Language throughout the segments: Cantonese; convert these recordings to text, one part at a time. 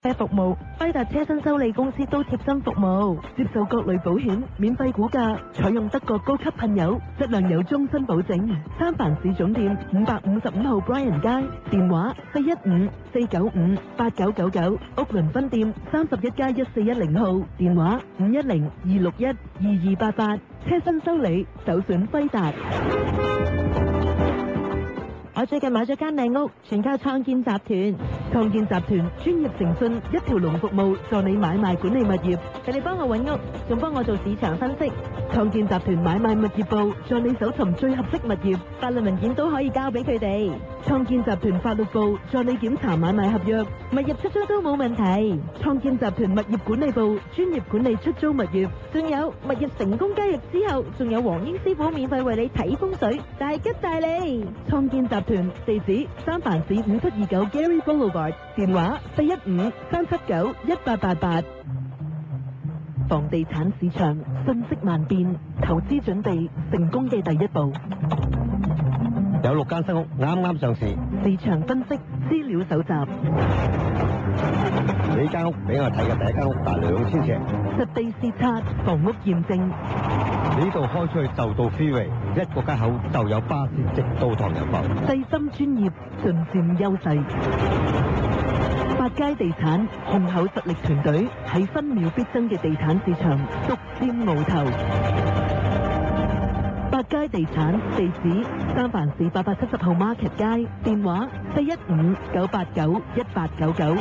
服務，輝達車身修理公司都貼心服務，接受各類保險，免費估價，採用德國高級噴油，質量有終身保證。三藩市總店555號 Bryan 街，電話415-495-8999，屋倫分店31+1410號，電話510-261-2288，車身修理首選輝達。我最近買咗間靚屋，全靠創建集團。創建集團專業誠信，一條龍服務，助你買賣管理物業。佢哋幫我揾屋，仲幫我做市場分析。創建集團買賣物業部助你搜尋最合適物業，法律文件都可以交俾佢哋。創建集團法律部助你檢查買賣合約，物業出租都冇問題。創建集團物業管理部專業管理出租物業，仲有物業成功交易之後，仲有黃英師傅免費為你睇風水，大吉大利。創建集團地址三藩市5729 Gary Boulevard， 電話415-379-1888。房地產市場瞬息萬變，投資準備成功嘅第一步。 有6間新屋啱啱上市， 市場分析資料搜集， 呢間屋俾我睇嘅第一間屋大2000尺， 實地視察，房屋驗證。 呢度開出去就到 freeway， 一個街口就有巴士直到唐人埠。 細心專業，盡佔優勢。百佳地產雄厚實力團隊喺分秒必爭嘅地產市場獨佔鰲頭。百佳地產地址三藩市870號 Market 街，電話415-989-1899。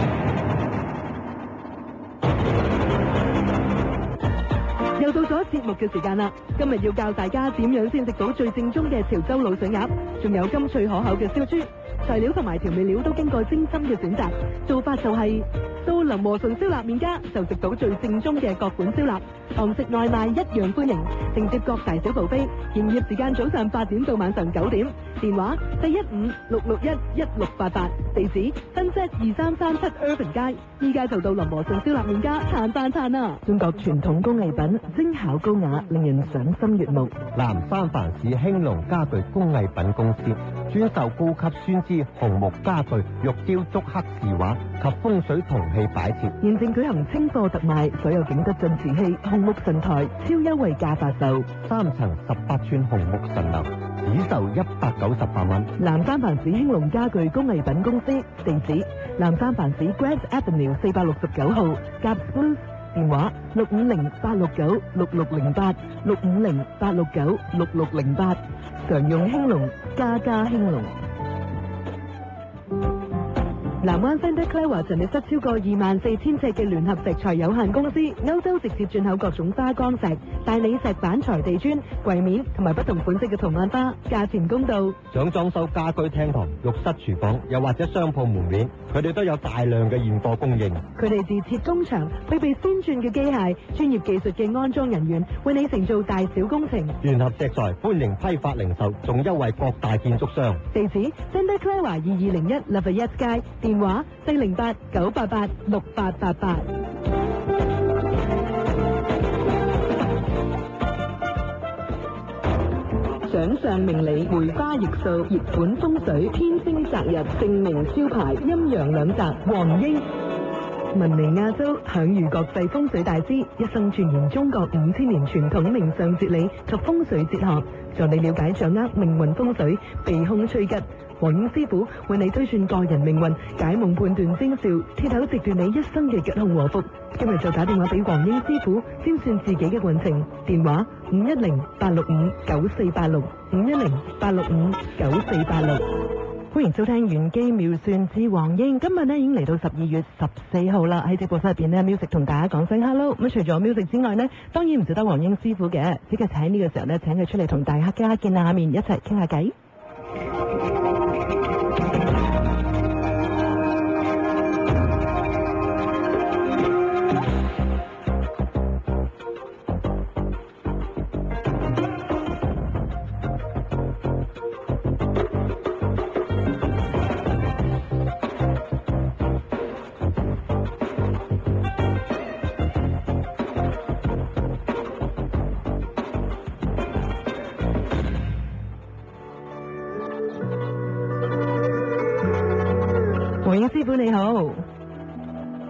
又到咗節目嘅時間啦！今日要教大家點樣先食到最正宗嘅潮州滷水鴨，仲有甘脆可口嘅燒豬。材料同埋調味料都經過精心嘅選擇，做法就係到林和順燒臘麵家就食到最正宗嘅各款燒臘，堂食外賣一樣歡迎，承接各大小buffet飛，營業時間早上8點到晚上9點，電話415-661-1688，地址新set 2337 Irvin 街，依家就到林和順燒臘麵家嘆飯嘆啊！中國傳統工藝品，精巧高雅，令人賞心悅目。 南三藩市興隆家具工藝品公司專售高級酸枝紅木家具、玉雕竹刻字畫及風水銅器擺設， 現正舉行清貨特賣，所有景德鎮瓷器、紅木神台超優惠價發售 ，3層18寸紅木神樓只售198蚊。 南三藩市興隆家具工藝品公司地址南三藩市 Grant Avenue 469號夾 Blues， 電話650-869-6608 650-869-6608，常用興隆，家家興隆。南灣 Santa Clara 陳列室超過24000尺嘅聯合石材有限公司，歐洲直接進口各種花崗石、大理石板材地磚、櫃面同埋不同款式嘅圖案花，價錢公道。 想裝修家居廳堂、浴室、廚房，又或者商鋪門面，佢哋都有大量嘅現貨供應。 佢哋自設工場，配備先進嘅機械、專業技術嘅安裝人員，為你承做大小工程。 聯合石材歡迎批發零售，仲優惠各大建築商。 地址 Santa Clara 2201 Lafayette 街，電話408-988-6888。掌上明理，梅花易數，熱盤風水，天星擇日，正明招牌，陰陽兩擇，黃英。聞名亞洲，享譽國際風水大師，一生鑽研中國5000年傳統命相哲理及風水哲學，助你了解掌握命運風水，避凶趨吉。黃英師傅為你推算個人命運，解夢判斷徵兆，鐵口直斷你一生嘅吉凶禍福。今日就打電話俾黃英師傅，先算自己嘅運程。電話510-865-9486 510-865-9486。歡迎收聽玄機妙算之黃英。今日呢已經嚟到12月14號啦，喺直播室入邊呢 Music 同大家講聲 hello。咁除咗 Music 之外呢，當然唔少得黃英師傅嘅，只係喺呢個時候呢，請佢出嚟同大家見下面，一齊傾下偈。黃英師傅你好，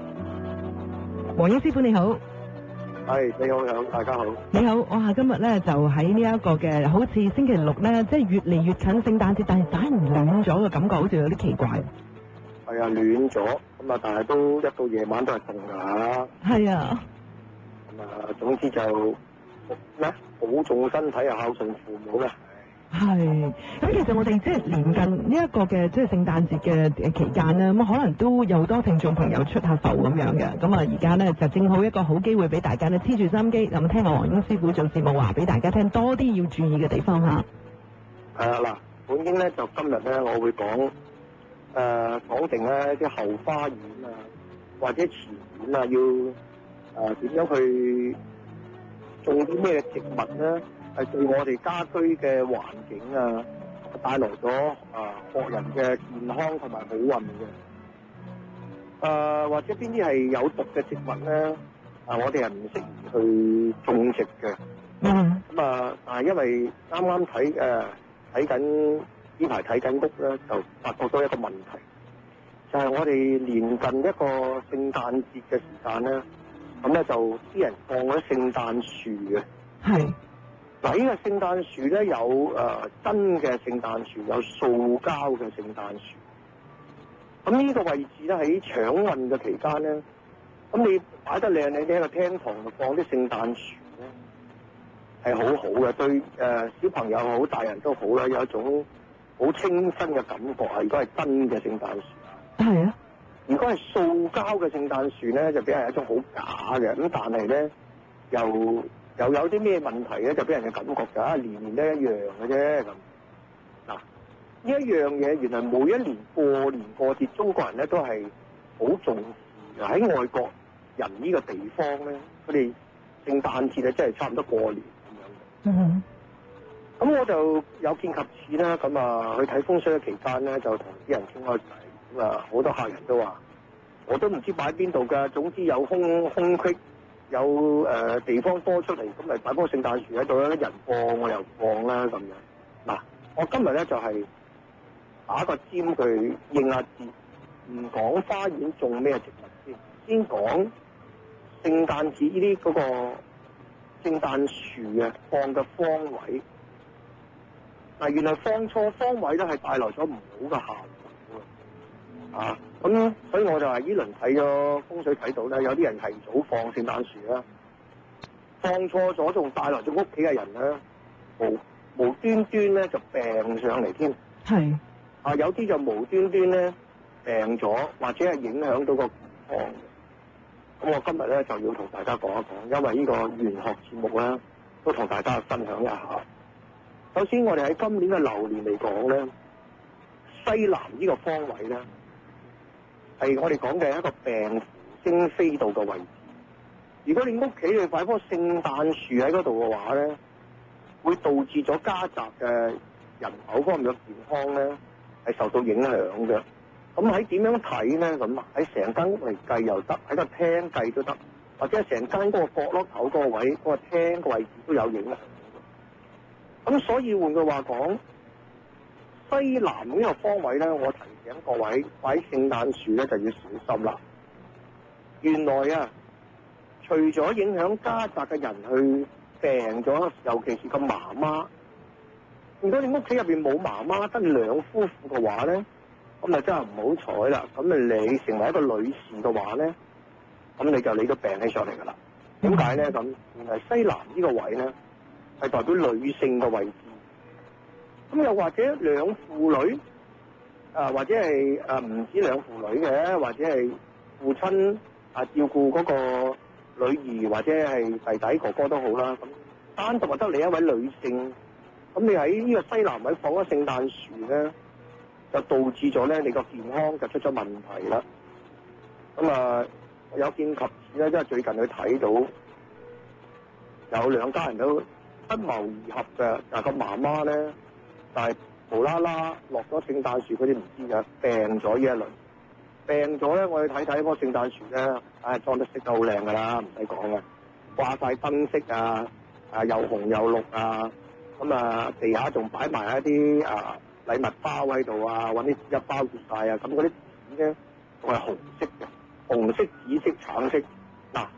黃英師傅你好。 係，你好，大家好。 你好，哇！今日咧就喺呢一個嘅，好似星期六咧，即係越嚟越近聖誕節，但係反而暖咗嘅感覺，好似有啲奇怪。 係啊，暖咗，咁啊，但係都一到夜晚都係凍㗎。 係啊。 咁啊，總之就咩保重身體啊，孝順父母啦。 係，咁其實我哋即係臨近呢一個嘅即係聖誕節嘅期間咧，咁可能都有好多聽眾朋友出下埠咁樣嘅，咁啊而家咧就正好一個好機會俾大家咧黐住心機，咁聽我黃英師傅做節目話俾大家聽多啲要注意嘅地方嚇。 係啊，嗱，本應咧就今日咧我會講定咧啲後花園啊，或者前院啊，要點樣去種啲咩植物咧？係對我哋家居嘅環境啊，帶來咗國人嘅健康同埋好運嘅。或者邊啲係有毒嘅植物咧？我哋係唔適宜去種植嘅。 嗯。 咁但係因為啱啱睇緊呢排睇緊屋咧，就發覺到一個問題，就係我哋臨近一個聖誕節嘅時間咧，咁咧就啲人放咗聖誕樹嘅。係。嗱，呢個聖誕樹咧有真嘅聖誕樹，有塑膠嘅聖誕樹。咁呢個位置咧喺搶運嘅期間咧，咁你擺得靚，你喺個廳堂度放啲聖誕樹咧，係好好嘅，對小朋友好，大人都好啦，有一種好清新嘅感覺啊！如果係真嘅聖誕樹，係啊。如果係塑膠嘅聖誕樹咧，就俾人一種好假嘅，咁但係咧又有啲咩問題咧，就俾人嘅感覺就年年都一樣嘅啫咁。嗱，呢一樣嘢原來每一年過年過節，中國人咧都係好重視嘅。喺外國人呢個地方咧，佢哋聖誕節咧真係差唔多過年咁樣嘅。嗯。咁我就有見及此啦，咁去睇風水嘅期間咧，就同啲人傾開偈，咁好多客人都話，我都唔知擺邊度㗎，總之有空隙。有地方多出嚟，咁咪擺棵聖誕樹喺度啦，人放我又放啦咁樣。嗱，我今日咧就係打個尖佢應下節，唔講花園種咩植物先講聖誕節呢啲嗰個聖誕樹啊放嘅方位。嗱，原來放錯方位咧係帶來咗唔好嘅效果啊！咁所以我就係呢輪睇咗風水睇到咧，有啲人提早放聖誕樹啦，放錯咗仲帶來咗屋企嘅人咧，無端端咧就病上嚟添。係。有啲就無端端咧病咗，或者係影響到個健康嘅。咁我今日咧就要同大家講一講，因為呢個玄學節目咧，都同大家分享一下。首先我哋喺今年嘅流年嚟講咧，西南呢個方位咧，係我哋講嘅一個病符星飛到嘅位置。如果你屋企你擺棵聖誕樹喺嗰度嘅話咧，會導致咗家宅嘅人口方面嘅健康咧係受到影響嘅。咁喺點樣睇咧？咁喺成間屋嚟計又得，喺個廳計都得，或者係成間嗰個角落頭嗰個位，嗰個廳個位置都有影響。咁所以換句話講，西南呢個方位咧，我提醒各位擺聖誕樹咧就要小心啦。原來啊，除咗影響家宅嘅人去病咗，尤其是個媽媽，如果你屋企入邊冇媽媽，得兩夫婦嘅話咧，咁啊真係唔好彩啦。咁你成為一個女士嘅話咧，咁你都病起上嚟噶啦。點解咧？咁原來西南呢個位咧係代表女性嘅位置。咁又或者兩父女，或者係唔止兩父女嘅，或者係父親照顧嗰個女兒，或者係弟弟哥哥都好啦。咁單獨得你一位女性，咁你喺呢個西南位放咗聖誕樹咧，就導致咗咧你個健康就出咗問題啦。咁有見及此咧，因為最近佢睇到有兩家人都不謀而合嘅，但係個媽媽咧，但係無啦啦落咗聖誕樹，佢哋唔知嘅，病咗呢一輪，病咗咧，我去睇睇嗰個聖誕樹咧，裝得飾得好靚㗎啦，唔使講嘅，掛晒燈飾啊，又紅又綠啊，咁地下仲擺埋一啲禮物包喺度啊，揾啲紙一包住晒啊，咁嗰啲紙咧仲係紅色嘅，紅色、紫色、橙色，嗱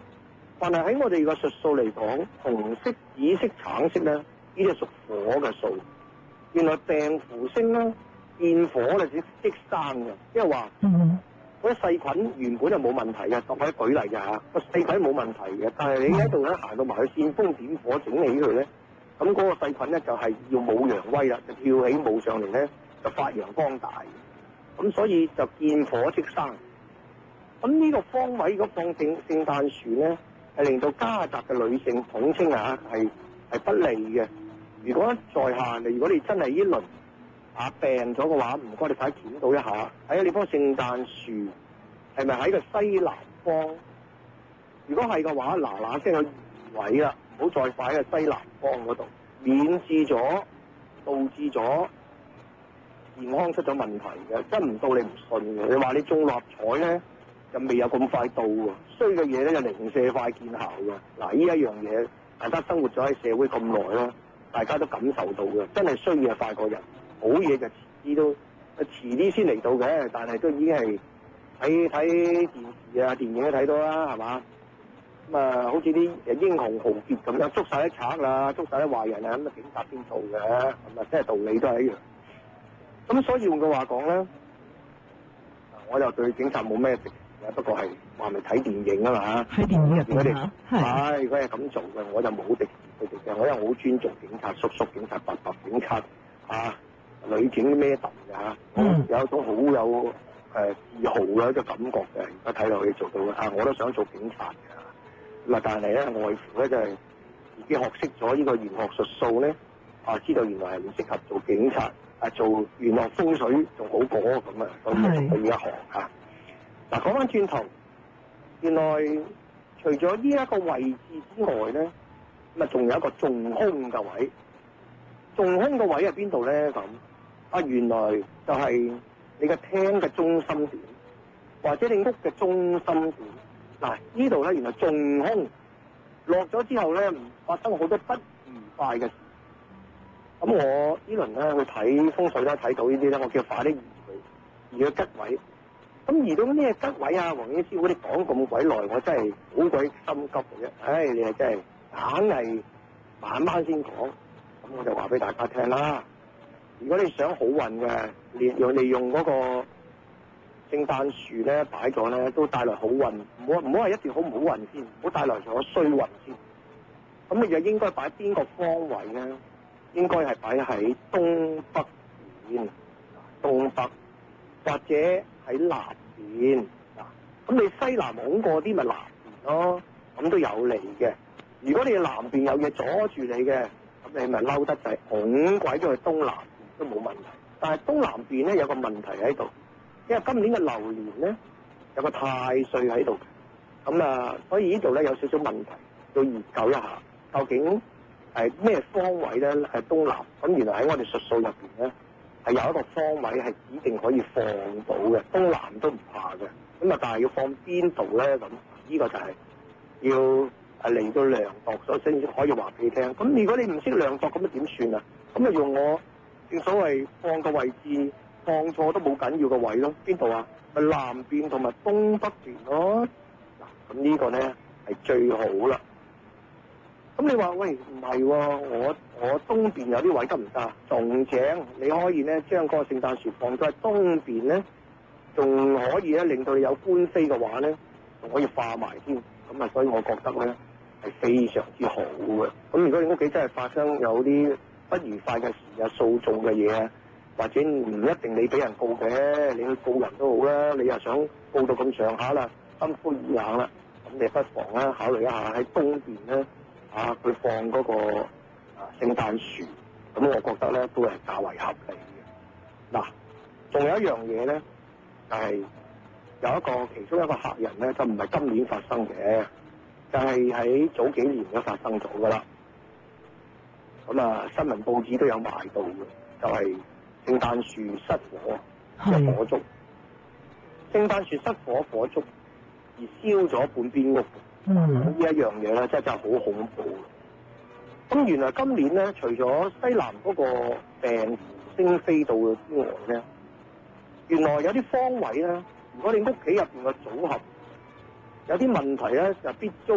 但係喺我哋個術數嚟講，紅色、紫色、橙色咧，呢啲係屬火嘅數。原來病符星咧見火咧即生嘅，即係話嗰啲細菌原本就冇問題嘅，當我一舉例嘅嚇，個細菌冇問題嘅，但係你喺度咧行到埋去煽風點火整起佢咧，咁嗰個細菌咧就係要舞揚威啦，就跳起舞上嚟咧就發揚光大，咁所以就見火即生。咁呢個方位如果放聖誕樹咧，係令到家宅嘅女性統稱嚇係不利嘅。如果在下如果你真係呢輪病咗嘅話，唔該你快啲檢討一下，睇下你棵聖誕樹係咪喺個西南方？如果係嘅話，嗱聲去移位啦，唔好再擺喺個西南方嗰度，免致咗導致咗健康出咗問題嘅，真唔到你唔信嘅。你話你中六合彩咧，就未有咁快到喎，衰嘅嘢咧就零舍快見效嘅。嗱，呢一樣嘢大家生活咗喺社會咁耐啦，大家都感受到嘅，真係衰嘢快過人，好嘢就遲啲先嚟到嘅，但係都已經係睇電視啊、電影都睇到啦，係嘛？咁啊，好似啲英雄豪傑咁樣，捉晒啲賊啦，捉晒啲壞人啊，咁啊警察先做嘅，咁啊即係道理都係一樣。咁所以換句話講咧，我就對警察冇咩敵視嘅，不過係話咪睇電影啊嘛。 睇電影入邊嚇，係如果係咁做嘅，我就冇敵視佢哋嘅，我因為我好尊重警察叔叔、警察伯伯、警察女警咩特嘅嚇，有一種好有自豪嘅一個感覺嘅，而家睇落去做到嘅我都想做警察嘅，咁但係咧外乎咧就係自己學識咗呢個玄學術數咧，知道原來係唔適合做警察，做玄學風水仲好過咁啊，所以做呢一行嚇。嗱，講翻轉頭，原來除咗呢一個位置之外咧，咁啊仲有一個中空嘅位，中空嘅位喺邊度咧咁？原來就係你嘅廳嘅中心點，或者你屋嘅中心點。嗱，呢度咧原來中空落咗之後咧，發生好多不愉快嘅事。咁我呢輪咧去睇風水咧，睇到呢啲咧，我叫快啲移去吉位。咁移到咩吉位啊？黃醫師傅，你講咁鬼耐，我真係好鬼心急嘅啫。你係真係硬係慢慢先講。咁我就話俾大家聽啦。如果你想好運嘅，利用嗰個聖誕樹咧擺咗咧，都帶來好運。唔好話一定好唔好運先，唔好帶來咗衰運先。咁你就應該擺邊個方位咧？應該係擺喺東北邊，東北或者喺南邊。咁你西南拱過啲咪南邊咯，咁都有利嘅。如果你南邊有嘢阻住你嘅，咁你咪嬲得滯，拱鬼咗去東南都冇問題。但係東南邊咧有個問題喺度，因為今年嘅流年咧有個太歲喺度，咁所以呢度咧有少少問題，要研究一下究竟係咩方位咧係東南。咁原來喺我哋術數入邊咧係有一個方位係指定可以放到嘅，東南都唔怕嘅。咁但係要放邊度咧？咁呢個就係要嚟到量度咗先可以話俾你聽。咁如果你唔識量度，咁點算啊？咁用我正所謂放個位置放錯都冇緊要嘅位咯。邊度啊？咪南邊同埋東北邊咯。嗱，咁呢個咧係最好啦。咁你話喂唔係喎，我東邊有啲位得唔得？仲正，你可以咧將個聖誕樹放咗喺東邊咧，仲可以咧令到你有官非嘅話咧，仲可以化埋添。咁所以我覺得咧係非常之好嘅。咁如果你屋企真係發生有啲不愉快嘅事啊、訴訟嘅嘢啊，或者唔一定你俾人告嘅，你去告人都好啦。你又想告到咁上下啦，心灰意冷啦，咁你不妨咧考慮一下喺東邊咧。佢放嗰個聖誕樹，咁我覺得咧都係較為合理嘅。嗱，仲有一樣嘢咧，就係有其中一個客人咧，就唔係今年發生嘅，就係喺早幾年都發生咗噶啦。咁新聞報紙都有賣到嘅，就係聖誕樹失火，火燭。聖誕樹失火，火燭而燒咗半邊屋。呢一樣嘢咧，真係好恐怖。咁原來今年咧，除咗西南嗰個病符星飛到之外咧，原來有啲方位咧，如果你屋企入邊嘅組合有啲問題咧，就必遭胡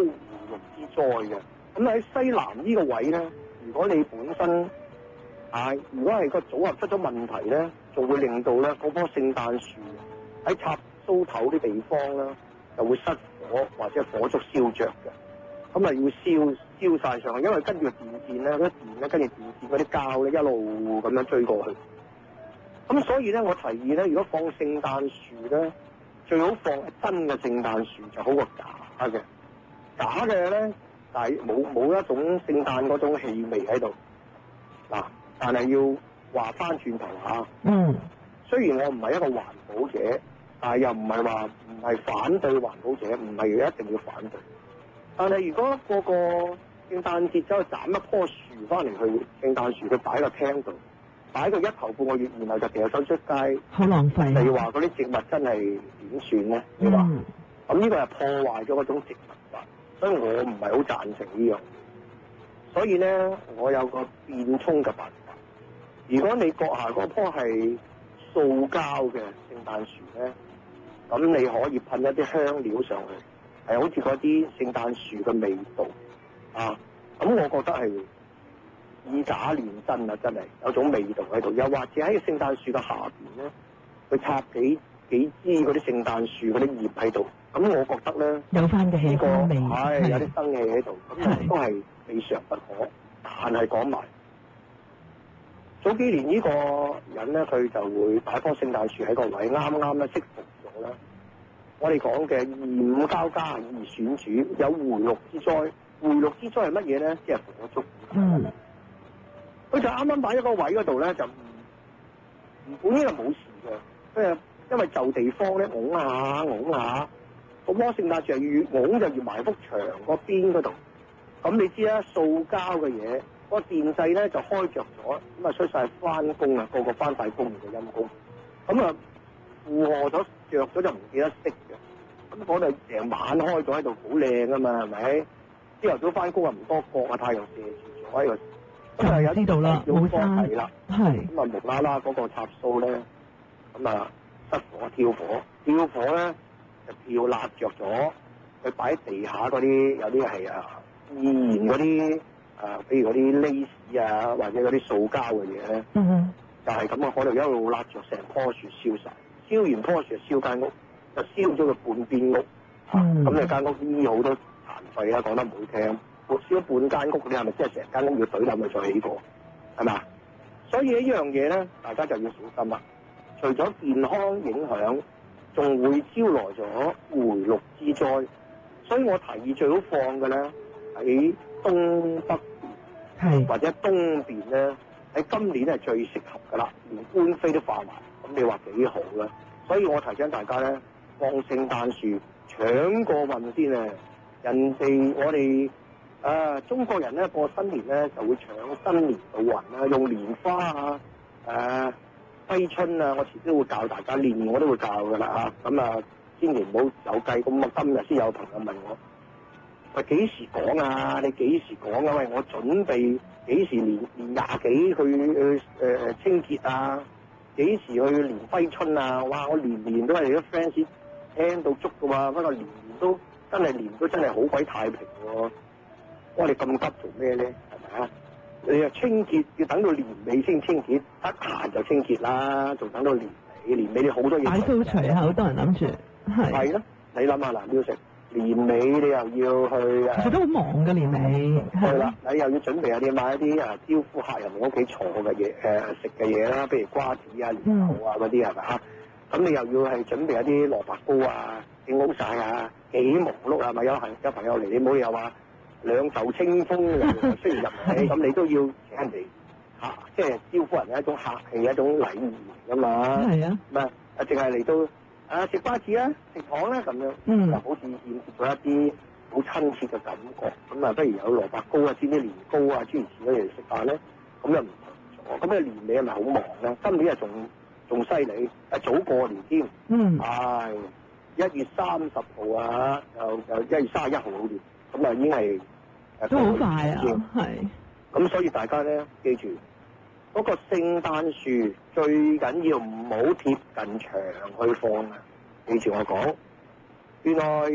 祿之災嘅。咁喺西南呢個位咧，如果你本身如果係個組合出咗問題咧，仲會令到咧嗰棵聖誕樹喺插蘇頭啲地方咧就會失火或者火燭燒着嘅。咁啊要燒晒上去，因為跟住個電線咧，嗰啲電咧跟住電線嗰啲膠咧一路咁樣追過去。咁所以咧，我提議咧，如果放聖誕樹咧，最好放真嘅聖誕樹就好過假嘅。假嘅咧，但係冇一種聖誕嗰種氣味喺度。嗱，但係要話翻轉頭嚇。雖然我唔係一個環保者，但係又唔係話唔係反對環保者，唔係一定要反對。但係如果個聖誕節走去斬一棵樹翻嚟去聖誕樹，佢擺喺個廳度，擺個一頭半個月，然後就掉手出街， 好浪費。 你話嗰啲植物真係點算咧？你話咁呢個係破壞咗嗰種植物法，所以我唔係好贊成呢樣。所以咧，我有個變通嘅辦法。如果你閣下嗰棵係塑膠嘅聖誕樹咧，咁你可以噴一啲香料上去，係好似嗰啲聖誕樹嘅味道啊。咁我覺得係以假亂真啊，真係有種味道喺度。又或者喺聖誕樹嘅下邊咧，佢插幾支嗰啲聖誕樹嗰啲葉喺度，咁我覺得咧有翻嘅氣氛味， 係有啲生氣喺度，咁都係未嘗不可。但係講埋早幾年呢個人咧，佢就會擺棵聖誕樹喺個位，啱啱咧適逢咗啦。我哋講嘅二五交加二選主，有回祿之災。回祿之災係乜嘢咧？即係火燭。佢就啱啱擺喺個位嗰度咧，就唔本應係冇事嘅，因為就地方咧拱下，個棵聖誕樹越拱就越埋幅牆個邊嗰度。咁你知啦，塑膠嘅嘢，個電掣咧就開着咗，咁啊出晒翻工啊，個翻晒工嘅陰功。咁啊負荷咗着咗就唔記得熄嘅。咁嗰度成晚開咗喺度，好靚啊嘛，係咪？朝頭早翻工啊唔多覺啊，太陽射住咗喺度。咁啊有知道啦，冇山係啦， 係咁啊無啦啦嗰個插蘇咧，咁啊失火跳火咧就跳辣着咗，佢擺喺地下嗰啲有啲係易燃嗰啲譬如嗰啲 lace 啊，或者嗰啲塑膠嘅嘢咧，就係咁啊，可能一路辣着成棵樹燒晒，燒完棵樹就燒間屋，就燒咗個半邊屋，咁你間屋醫好多殘廢啦，講得唔好聽。燒半間屋，你係咪即係成間屋要懟冧佢再起過？係咪？所以呢樣嘢咧，大家就要小心啦。除咗健康影響，仲會招來咗回祿之災。所以我提議最好放嘅咧喺東北邊，或者東邊咧，喺今年係最適合㗎啦，連官非都化埋。咁你話幾好咧？所以我提醒大家咧，放聖誕樹搶過運先啊！人哋我哋。中國人咧過新年咧就會搶新年嘅運啦，用蓮花揮春啊，我遲啲會教大家練，我都會教㗎啦嚇。咁千祈唔好有計。咁啊，今日先有朋友問我：喂，幾時講啊？你幾時講啊？喂，我準備幾時年廿幾去清潔啊？幾時去練揮春啊？哇！我年都係啲 fans 聽到足㗎嘛，不過年都真係好鬼太平喎。我哋咁急做咩咧？係咪啊？你又清潔要等到年尾先清潔，得閒就清潔啦，仲等到年尾你好多嘢。 大掃除啊！好多人諗住係咯，你諗下嗱，要食年尾你又要去其實都好忙嘅年尾。 係啦，你又要準備下你買一啲招呼客人屋企坐嘅嘢食嘅嘢啦，譬如瓜子啊、蓮藕啊嗰啲係咪啊？咁你又要係準備一啲蘿蔔糕啊、整好晒啊，幾忙碌啊！咪有朋友嚟，你冇理由話兩袖清風又雖然入嚟，咁你都要請人哋即係招呼人係一種客氣、一種禮儀㗎嘛。係啊，唔係淨係嚟到食瓜子啊、食糖啦咁樣，就好似顯示咗一啲好親切嘅感覺。咁不如有蘿蔔糕啊、煎啲年糕啊、諸如此類嚟食飯咧，咁又唔同咗。咁年尾係咪好忙咧？今年仲犀利，早過年添。1月30號啊，又1月31號好年。咁已經係都好快啊，係。 咁所以大家咧記住，嗰個聖誕樹最緊要唔好貼近牆去放啊！記住我講，原來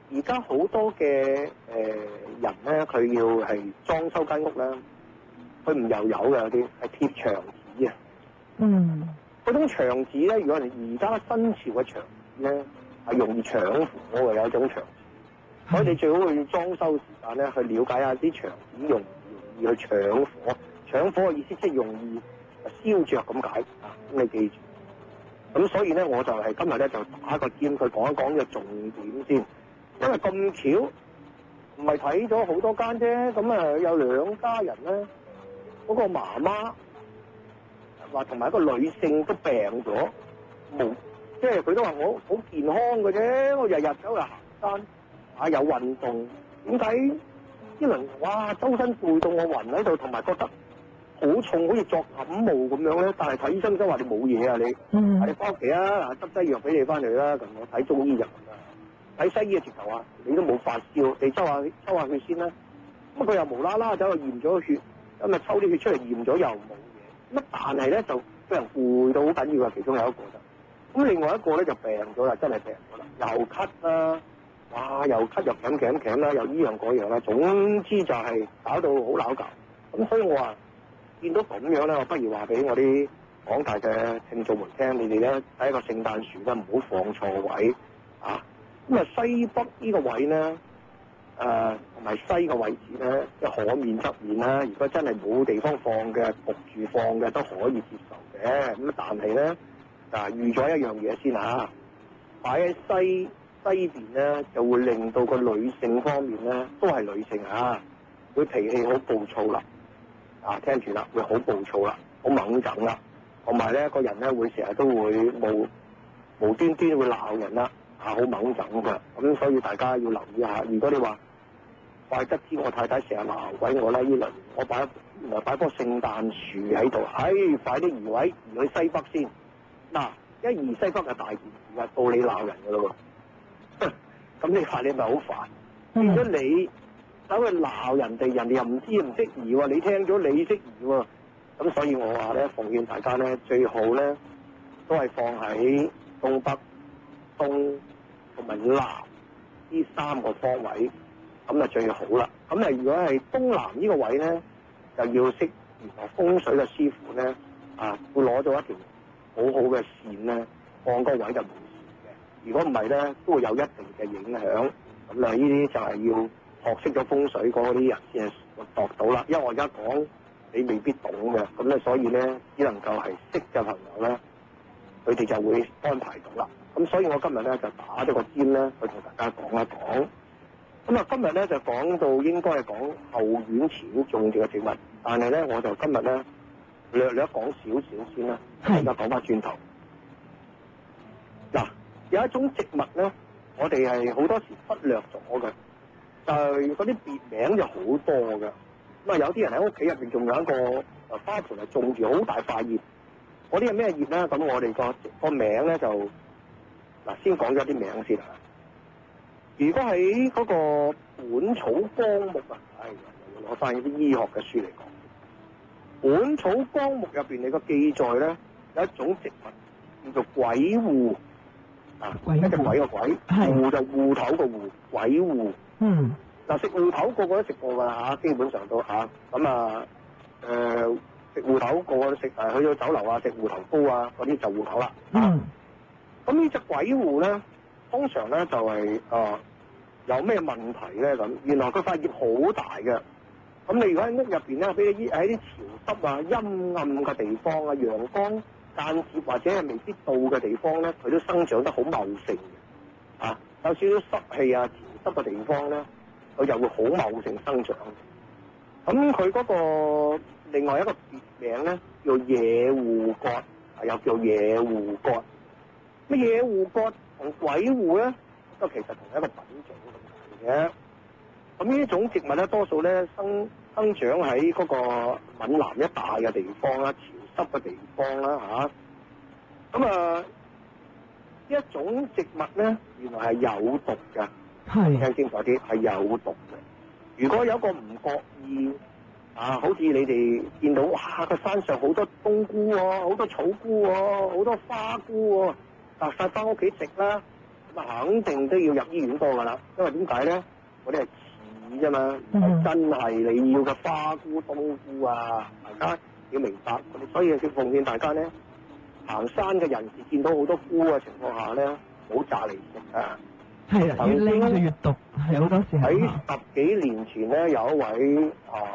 而家好多嘅人咧，佢要係裝修間屋咧，佢唔油油嘅有啲係貼牆紙啊。 嗯。 嗰種牆紙咧，如果係而家新潮嘅牆紙咧，係容易搶火嘅有一種牆紙，所以你最好去裝修時間咧，去了解下啲牆紙容唔容易去搶火。搶火嘅意思即係容易燒着咁解啊！咁你記住。咁所以咧，我就係今日咧就打個尖，佢講一講嘅重點先。因為咁巧，唔係睇咗好多間啫，咁啊有兩家人咧，嗰個媽媽話同埋一個女性都病咗，冇即係佢都話我好健康嘅啫，我日日走去行山，啊有運動，點解呢輪哇周身攰到我暈喺度，同埋覺得好重，好似作感冒咁樣咧？但係睇醫生都話你冇嘢啊，你翻屋企啊，執劑藥俾你翻嚟啦。咁我睇中醫就咁啦，睇西醫嘅直頭話你都冇發燒，你抽下血先啦。咁佢又無啦啦走去驗咗血，咁啊抽啲血出嚟驗咗又冇嘢。咁但係咧就俾人攰到好緊要啊，其中有一個就咁，另外一個咧就病咗啦，真係病咗啦，又咳啦，哇又咳又頸啦，又依樣嗰樣啦，總之就係搞到好鬧交。咁所以我話見到咁樣咧，我不如話俾我啲廣大嘅聽眾們聽，你哋咧睇一個聖誕樹咧，唔好放錯位啊！咁啊西北呢個位咧，同埋西個位置咧，即係可免則免啦。如果真係冇地方放嘅，焗住放嘅都可以接受嘅。咁但係咧，預咗一樣嘢先嚇，擺喺西邊咧，就會令到個女性方面咧，都係女性嚇，會脾氣好暴躁啦。啊，聽住啦，會好暴躁啦，好猛整啦，同埋咧個人咧會成日都會無端端會鬧人啦，好猛整㗎。咁所以大家要留意下。如果你話怪得知我太太成日鬧鬼我啦，呢輪我原來擺棵聖誕樹喺度，快啲移位移去西北先。嗱，一移西北就大件事啊，到你鬧人㗎咯喎。咁你話你咪好煩，變咗你走去鬧人哋，人哋又唔識移喎，你聽咗你識移喎，咁所以我話咧，奉勸大家咧，最好咧都係放喺東北、東同埋南呢三個方位，咁就最好啦。咁啊，如果係東南呢個位咧，就要識原來風水嘅師傅咧，會攞咗一條好好嘅線咧，放個位就冇事嘅。如果唔係咧，都會有一定嘅影響。咁啊，呢啲就係要學識咗風水嗰啲人先係度到啦，因為我而家講你未必懂嘅，咁咧所以咧只能夠係識嘅朋友咧，佢哋就會安排到啦。咁所以我今日咧就打咗個尖咧，去同大家講一講。咁啊，今日咧就講到應該係講後院前種嘅植物，但係咧我就今日咧略講少少先啦，大家講翻轉頭。嗱，有一種植物咧，我哋係好多時忽略咗嘅。就嗰啲別名就好多嘅，咁啊有啲人喺屋企入邊仲有一個花盆係種住好大塊葉，嗰啲係咩葉咧？咁我哋個名咧就先講咗啲名先啦。如果喺嗰個《本草綱目》我翻啲醫學嘅書嚟講，《本草綱目》入邊你個記載咧有一種植物叫做鬼芋。一隻鬼個鬼，芋就芋頭個芋，鬼芋。嗱，食芋頭個個都食過㗎嚇，基本上都嚇。咁食芋頭個個都食，去到酒樓食芋頭糕啊，嗰啲就芋頭啦。咁呢隻鬼芋咧，通常咧就係有咩問題咧咁？原來佢塊葉好大嘅。咁你如果喺屋入邊咧，俾你喺啲潮濕啊、陰暗嘅地方啊、陽光間接或者係未必到嘅地方咧，佢都生長得好茂盛嘅。有少少濕氣啊、潮濕嘅地方咧，佢就會好茂盛生長。咁佢嗰個另外一個別名咧，叫野芋葛，又叫野芋葛。乜野芋葛同鬼芋咧，都其實同一個品種咁嘅。咁呢種植物咧，多數咧生長喺嗰個閩南一帶嘅地方啦、潮濕嘅地方啦嚇。呢一種植物咧，原來係有毒嘅。聽清楚啲，係有毒嘅。如果有一個唔覺意好似你哋見到哇個山上好多冬菇喎，好多草菇喎，好多花菇喎，摘晒翻屋企食啦。 咁啊肯定都要入醫院多㗎啦。因為點解咧？嗰啲係似啫嘛，唔係真係你要嘅花菇、冬菇啊！大家要明白，所以要奉勸大家咧，行山嘅人士見到好多菇嘅情況下咧，唔好炸嚟食啊！ 係啊，越拎就越毒，係好多時候。 喺10幾年前咧，有一位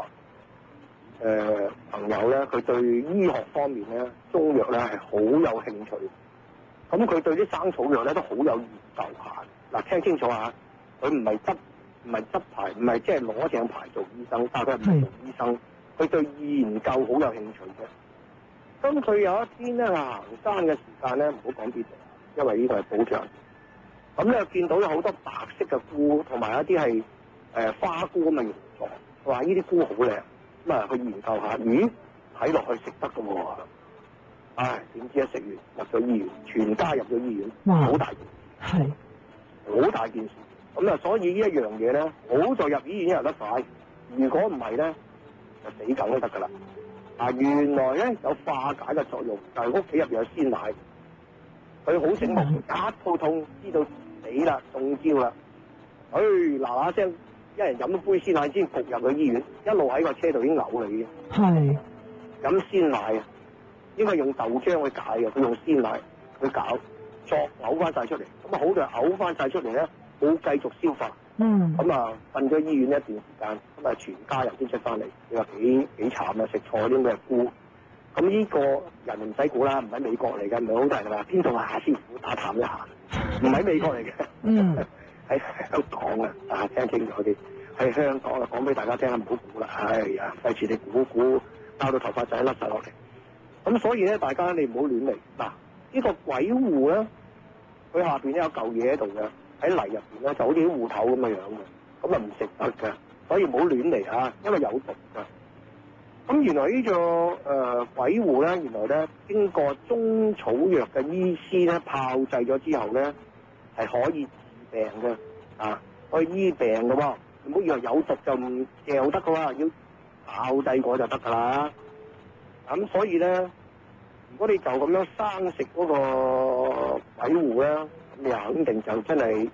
朋友咧，佢對醫學方面咧，中藥咧係好有興趣。咁佢對啲生草藥咧都好有研究下。嗱，聽清楚下，佢唔係執牌，唔係即係攞正牌做醫生，但係佢唔係做醫生，佢對研究好有興趣嘅。咁佢有一天咧行山嘅時間咧，唔好講邊度，因為呢個係保障。咁咧見到有好多白色嘅菇，同埋一啲係花菇咁嘅形狀，佢話呢啲菇好靚，咁啊去研究下，咦睇落去食得㗎喎，唉點知一食完入咗醫院，全家入咗醫院，好大件事， 係好大件事。咁啊，所以呢一樣嘢咧，好在入醫院入得快，如果唔係咧就死梗都得㗎啦。原來咧有化解嘅作用，就係屋企入邊有鮮奶，佢好醒目，一肚痛知道死啦，中招啦，嗱嗱聲，一人飲一杯鮮奶先焗入去醫院，一路喺個車度已經嘔啦已經。係飲鮮奶啊，應該用豆漿去解嘅，佢用鮮奶去搞，作嘔翻晒出嚟。咁啊好在嘔翻晒出嚟咧，冇繼續消化。咁啊瞓咗醫院一段時間，咁啊全家人先出翻嚟。你話幾慘啊！食錯啲咩菇？咁呢個人唔使估啦，唔喺美國嚟嘅，唔係好多人㗎啦。邊度啊？師傅打探一下，唔喺美國嚟嘅，喺香港啊！聽清楚啲，喺香港啊，講俾大家聽啊，唔好估啦。哎呀，費事你估，包到頭髮仔甩晒落嚟。咁所以咧，大家你唔好亂嚟。嗱，呢個鬼戶咧，佢下邊咧有嚿嘢喺度嘅，喺泥入邊咧就好似啲芋頭咁嘅樣嘅，咁啊唔食得嘅，所以唔好亂嚟啊，因為有毒㗎。咁原來呢個鬼戶咧，原來咧經過中草藥嘅醫師咧炮製咗之後咧，係可以治病嘅，可以醫病嘅喎。唔好以為有毒就唔嚼得嘅喎，要炮製過就得㗎啦。咁所以咧，如果你就咁樣生食嗰個鬼戶咧，咁你肯定就真係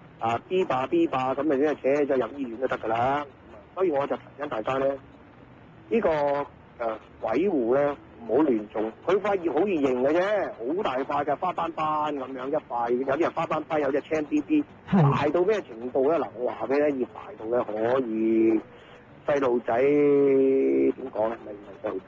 B 霸咁咪先係扯咗入醫院都得㗎啦。所以我就提醒大家咧。呢個鬼戶咧唔好亂種，佢塊葉好易認嘅啫，好大塊嘅花斑斑咁樣一塊，有啲人花斑斑，有隻青 B， 大到咩程度咧？嗱，我話俾你聽，葉大到咧可以細路仔點講咧？唔係細路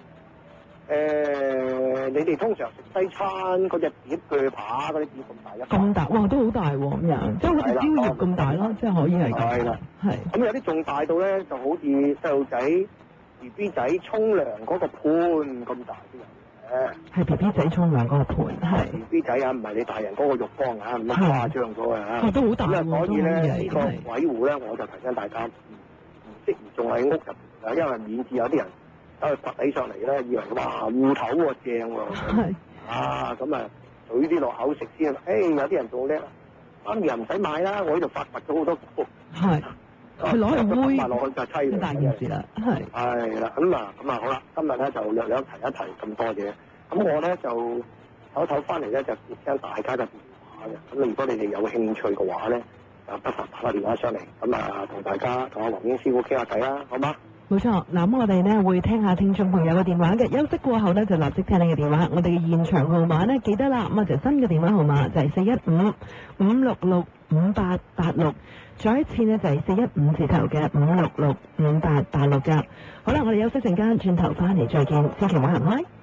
仔，你哋通常食西餐嗰隻碟鋸扒嗰啲碟咁大一塊，咁大哇，都好大喎咁樣，即係好似蕉葉咁大咯，即係可以係咁。係啦，係。咁有啲仲大到咧，就好似細路仔。BB 仔沖涼嗰個盤咁大啲人嘅，係 BB 仔沖涼嗰個盤，係 BB 仔啊，唔係你大人嗰個浴缸啊，唔係誇張咗啊，都好大喎。所以咧呢個鬼戶咧，我就提醒大家唔適宜仲喺屋入邊啊，因為免至有啲人走去掘起上嚟咧，以為哇芋頭喎正喎，咁啊取啲落口食先。有啲人做叻，媽咪又唔使買啦，我呢度發掘咗好多菇。佢攞去煨埋落去就凄大件事啦，係啦，咁啊好啦，今日咧就略略提一提咁多嘢，咁我咧就唞翻嚟咧就接聽大家嘅電話嘅，咁如果你哋有興趣嘅話咧，就不妨打個電話上嚟，咁同大家同阿黃英師傅傾下偈啦，好嗎？冇錯，嗱咁我哋呢會聽下聽眾朋友嘅電話嘅，休息過後呢就立即聽你嘅電話，我哋嘅現場號碼呢記得啦，咁就新嘅電話號碼就係415-566-5886，再一次呢就係415字頭嘅566-5886㗎。好啦，我哋休息陣間，轉頭翻嚟再見，千祈唔好行開。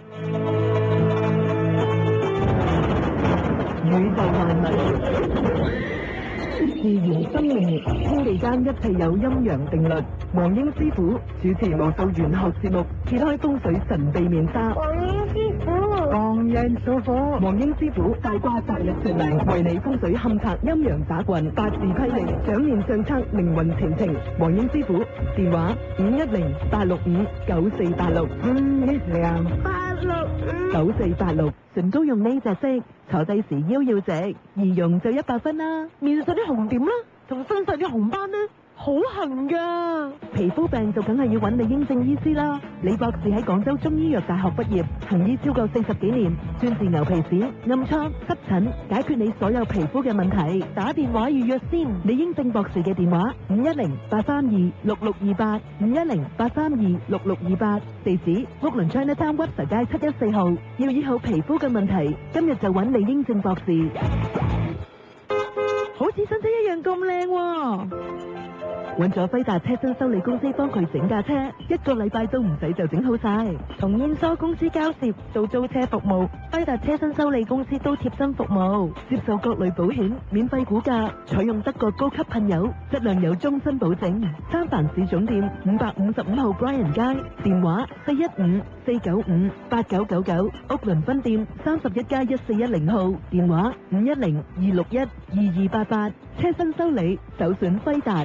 宇宙萬物。自然生命，天地間一切有陰陽定律。黃英師傅主持無數玄學節目，揭開風水神秘面紗。黃英師傅，黃人屬火。黃英師傅大卦擇日說明，為你風水勘察陰陽雜運，八字批定，掌念相測，命運前程。黃英師傅電話510-865-9486。865-9486，成都用呢隻色，坐低時腰要直，易容就100分啦。面上啲紅點啦，同身上啲紅斑呢， 好痕㗎。皮膚病就梗係要揾李英正醫師啦。李博士喺廣州中醫藥大學畢業，行醫超過40幾年，專治牛皮癬、暗瘡、濕疹，解決你所有皮膚嘅問題。打電話預約先，李英正博士嘅電話510-832-6628 510-832-6628，地址屋倫 Chinatown Webster 街714號。要醫好皮膚嘅問題，今日就揾李英正博士。好似新車一樣咁靚喎！揾咗輝達車身修理公司幫佢整架車，1個禮拜都唔使就整好晒。同燕梳公司交涉做租車服務，輝達車身修理公司都貼身服務，接受各類保險，免費估價，採用德國高級噴油，質量有終身保證。三藩市總店555號 Bryan 街，電話415-495-8999，屋倫分店31+1410號，電話510-261-2288，車身修理首選輝達。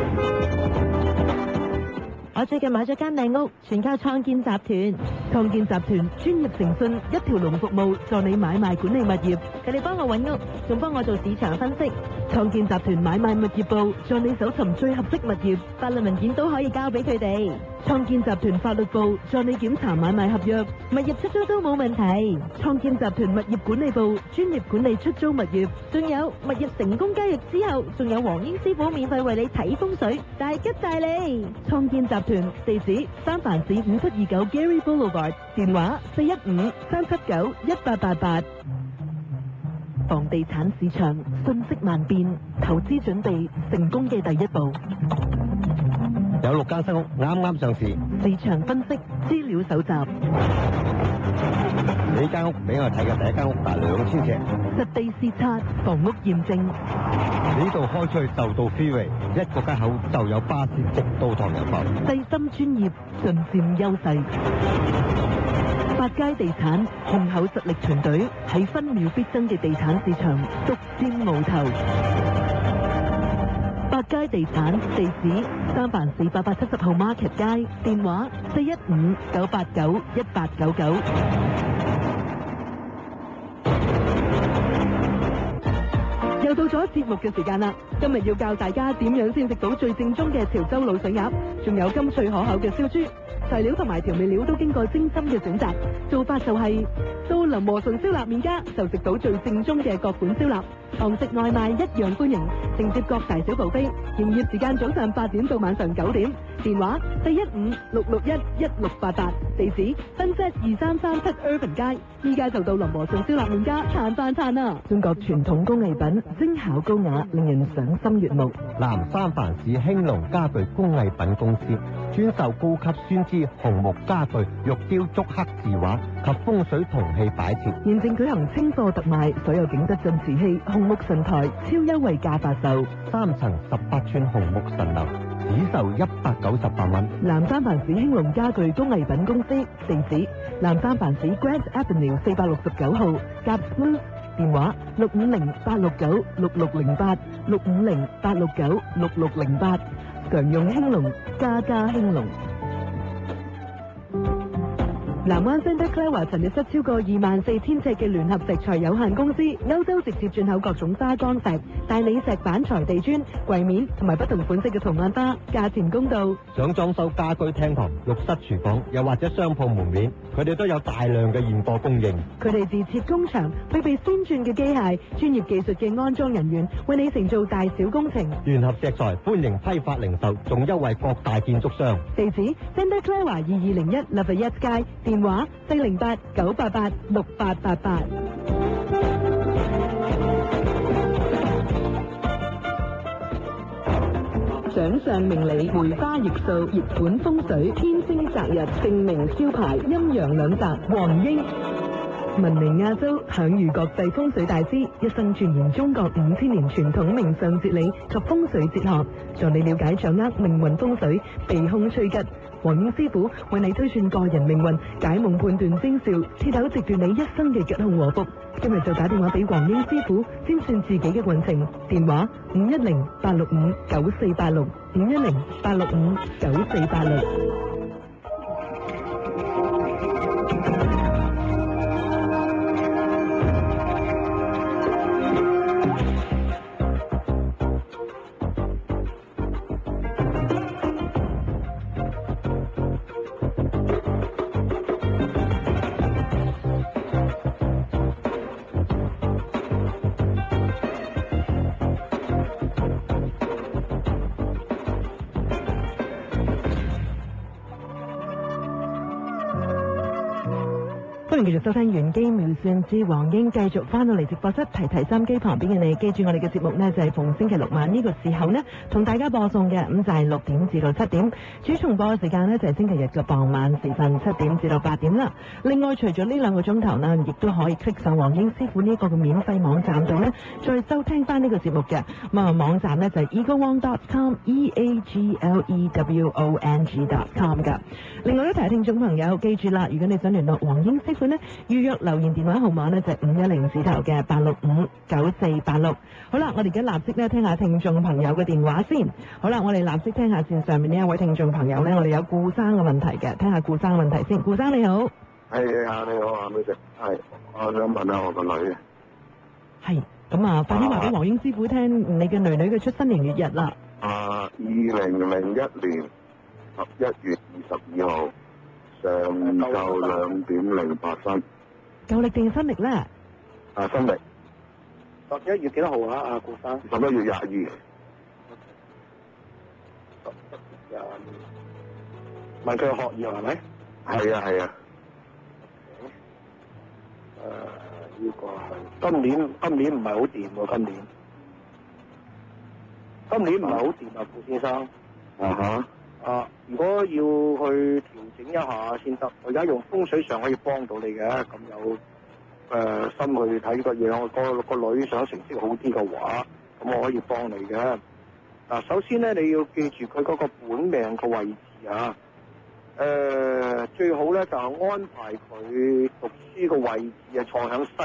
我最近買咗間靚屋，全靠創建集團。創建集團專業誠信，一條龍服務，助你買賣管理物業。佢哋幫我揾屋，仲幫我做市場分析。創建集團買賣物業部助你搜尋最合適物業，法律文件都可以交俾佢哋。創建集團法律部助你檢查買賣合約，物業出租都冇問題。創建集團物業管理部專業管理出租物業，仲有物業成功交易之後，仲有黃英師傅免費為你睇風水，大吉大利。創建集團地址三藩市5729 Gary Boulevard， 電話415-379-1888。房地產市場瞬息萬變，投資準備成功嘅第一步。 有6間新屋啱啱上市， 市場分析資料搜集， 呢間屋俾我睇嘅第一間屋達2000尺， 實地視察，房屋驗證。 呢度開出去就到 freeway， 一個街口就有巴士直到唐人埠。 細心專業，盡佔優勢。百佳地產雄厚實力團隊喺分秒必爭嘅地產市場獨佔鰲頭。百佳地產地址三藩市870號 Market 街，電話415-989-1899。又到咗節目嘅時間啦！今日要教大家點樣先食到最正宗嘅潮州滷水鴨，仲有甘脆可口嘅燒豬。材料同埋調味料都經過精心嘅選擇，做法就係到林和順燒臘麵家就食到最正宗嘅各款燒臘，堂食外賣一樣歡迎，承接各大小buffet，營業時間早上8點到晚上9點，電話415-661-1688，地址分set 2337 Urban 街，依家就到林和順燒臘麵家嘆飯餐啊！中國傳統工藝品，精巧高雅，令人賞心悅目。 南三藩市興隆家具工藝品公司專售高級酸枝紅木家具、玉雕竹刻字畫及風水銅器擺設。 現正舉行清貨特賣，所有景德鎮瓷器、紅木神台超優惠價發售 ，3層18寸紅木神樓，只售198蚊。 南三藩市興隆家具工藝品公司，地址南三藩市 Grant Avenue 469號，甲 Smooth， 電話650-869-6608 650-869-6608，常用興隆，家家興隆。南灣 Santa Clara 陳列室超過24000尺嘅聯合石材有限公司，歐洲直接轉口各種花崗石、大理石板材地磚、櫃面同埋不同款式嘅圖案花，價錢公道。 想裝修家居廳堂、浴室廚房，又或者商鋪門面，佢哋都有大量嘅現貨供應。 佢哋自設工場，配備先進嘅機械、專業技術嘅安裝人員，為你承做大小工程。 聯合石材歡迎批發零售，仲優惠各大建築商。 地址 Santa Clara 2201 Lafayette 街，電話408-988-6888。掌上明理，梅花易數，熱盤風水，天星擇日，姓名招牌，陰陽兩擇，黃英。聞名亞洲，享譽國際風水大師，一生鑽研中國5000年傳統命相哲理及風水哲學，助你了解掌握命運風水，避凶趨吉。黃英師傅為你推算個人命運，解夢判斷徵兆，鐵口直斷你一生嘅吉凶禍福。今日就打電話俾黃英師傅，先算自己嘅運程。電話510-865-9486 510-865-9486。 迎繼續收聽玄機妙算之黃英，繼續翻到嚟直播室，提收音機旁邊嘅你，記住我哋嘅節目呢，就係逢星期六晚呢個時候呢，同大家播送嘅，咁就係6點至到7點，主重播嘅時間呢，就係星期日嘅傍晚時分7點至到8點啦。另外除咗呢2個鐘頭呢，亦都可以 click 上黃英師傅呢個嘅免費網站度呢，再收聽翻呢個節目嘅。咁啊網站呢，就係 eaglewong.com eaglewong.com 噶。另外一提聽眾朋友記住啦，如果你想聯絡黃英師傅呢，預約留言電話號碼呢，就係510字頭嘅8659486。好啦，我哋而家立即咧聽下聽眾朋友嘅電話先。好啦，我哋立即聽下線上面呢一位聽眾朋友呢，我哋有顧生嘅問題嘅，聽下顧生嘅問題先。顧生你好， 係啊，你好啊，女士，係，我想問下我個女。 係，咁啊，快啲話俾黃英師傅聽，你嘅女女嘅出生年月日啦。 2001年11月22號上晝2點08分。 舊曆定新曆咧？ 新曆。 11月幾多號啊？顧生。 11月22。 問佢學業係咪？ 係啊。 呢個係今年唔係好掂喎，今年唔係好掂啊，顧先生。如果要去調整一下先得，我而家用風水上可以幫到你嘅，咁有心去睇個嘢，我個女想成績好啲嘅話，咁我可以幫你嘅。嗱，首先咧你要記住佢嗰個本命嘅位置啊，最好咧就安排佢讀書嘅位置啊，坐響西。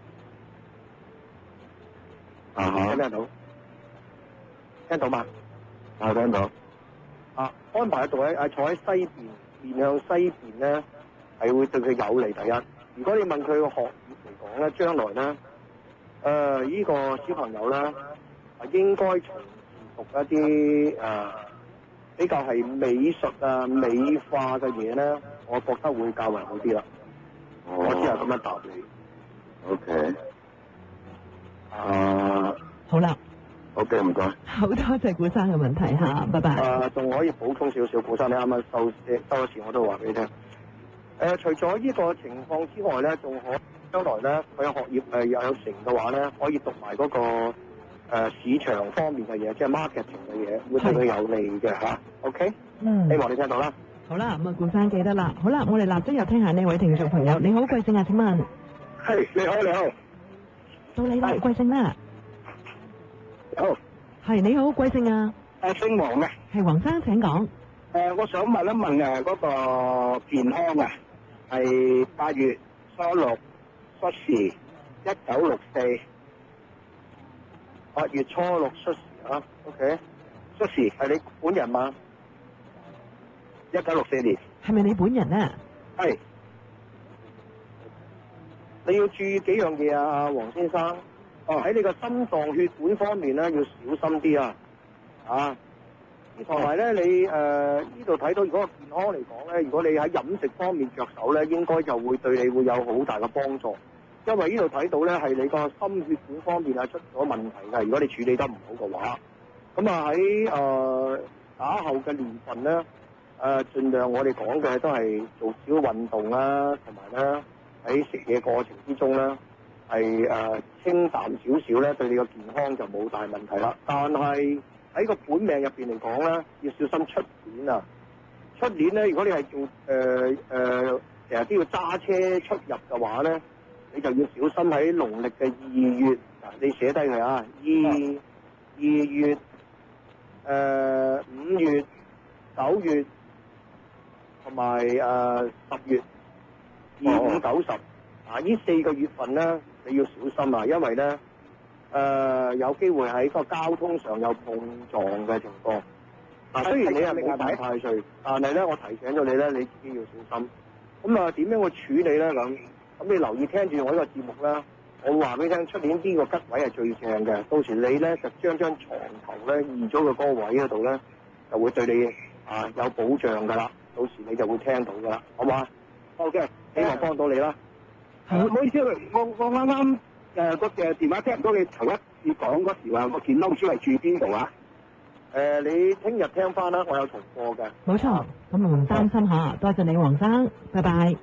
聽得到？聽到嘛？ 聽到。 安排坐喺西邊，面向西邊咧，係會對佢有利。第一，如果你問佢個學業嚟講咧，將來咧，呢個小朋友咧，應該從事讀一啲比較係美術啊、美化嘅嘢咧，我覺得會較為好啲啦。我只係咁樣答你。 OK。 好啦。 OK，唔該。 好多謝顧生嘅問題嚇，拜拜。 仲可以補充少少，顧生你啱啱收咗錢，我都話俾你聽。除咗呢個情況之外咧，仲可將來咧佢學業又有成嘅話咧，可以讀埋嗰個市場方面嘅嘢，即係 marketing 嘅嘢，會對佢有利嘅嚇。OK，希望你聽到啦。 好啦，咁啊顧生記得啦。好啦，我哋立即又聽下呢位聽眾朋友，你好，貴姓啊？請問。 係，你好。 到你啦，貴姓啦？ 好， 係你好，貴姓啊？ 姓黃嘅。係黃生，請講。 我想問一問嗰個健康啊，係8月初6出時1964，8月初6出時啊 ，OK， 出時係你本人嘛？1964年。係咪你本人啊？係。你要注意幾樣嘢啊，黃先生。喺你個心臟血管方面咧，要小心啲啊！同埋咧，你呢度睇到，如果個健康嚟講咧，如果你喺飲食方面着手咧，應該就會對你會有好大嘅幫助。因為呢度睇到咧，係你個心血管方面係出咗問題嘅。如果你處理得唔好嘅話，咁啊喺打後嘅年份咧，盡量我哋講嘅都係做少運動啦，同埋咧喺食嘢過程之中咧。係清淡少少咧，對你個健康就冇大問題啦。但係喺個本命入邊嚟講咧，要小心出年啊！出年咧，如果你係做成日都要揸車出入嘅話咧，你就要小心喺農曆嘅2月你寫低佢啊，2月、5月、9月同埋10月，2、5、9、10呢4個月份咧。你要小心啊，因為咧有機會喺個交通上有碰撞嘅情況。雖然你係冇擺太歲，但係咧我提醒咗你咧，你自己要小心。咁點樣去處理咧？咁你留意聽住我呢個節目啦。我會話俾你聽，出年邊個吉位係最正嘅。到時你咧就將張床頭咧移咗個嗰個位嗰度咧，就會對你有保障㗎啦。到時你就會聽到㗎啦，好嘛？OK，希望幫到你啦。唔好意思，我啱啱個電話聽唔到你頭一次講嗰時話個健康書係住邊度啊？你聽日聽翻啦，我有重播嘅。 冇錯，咁唔擔心嚇，多謝你黃生，拜拜。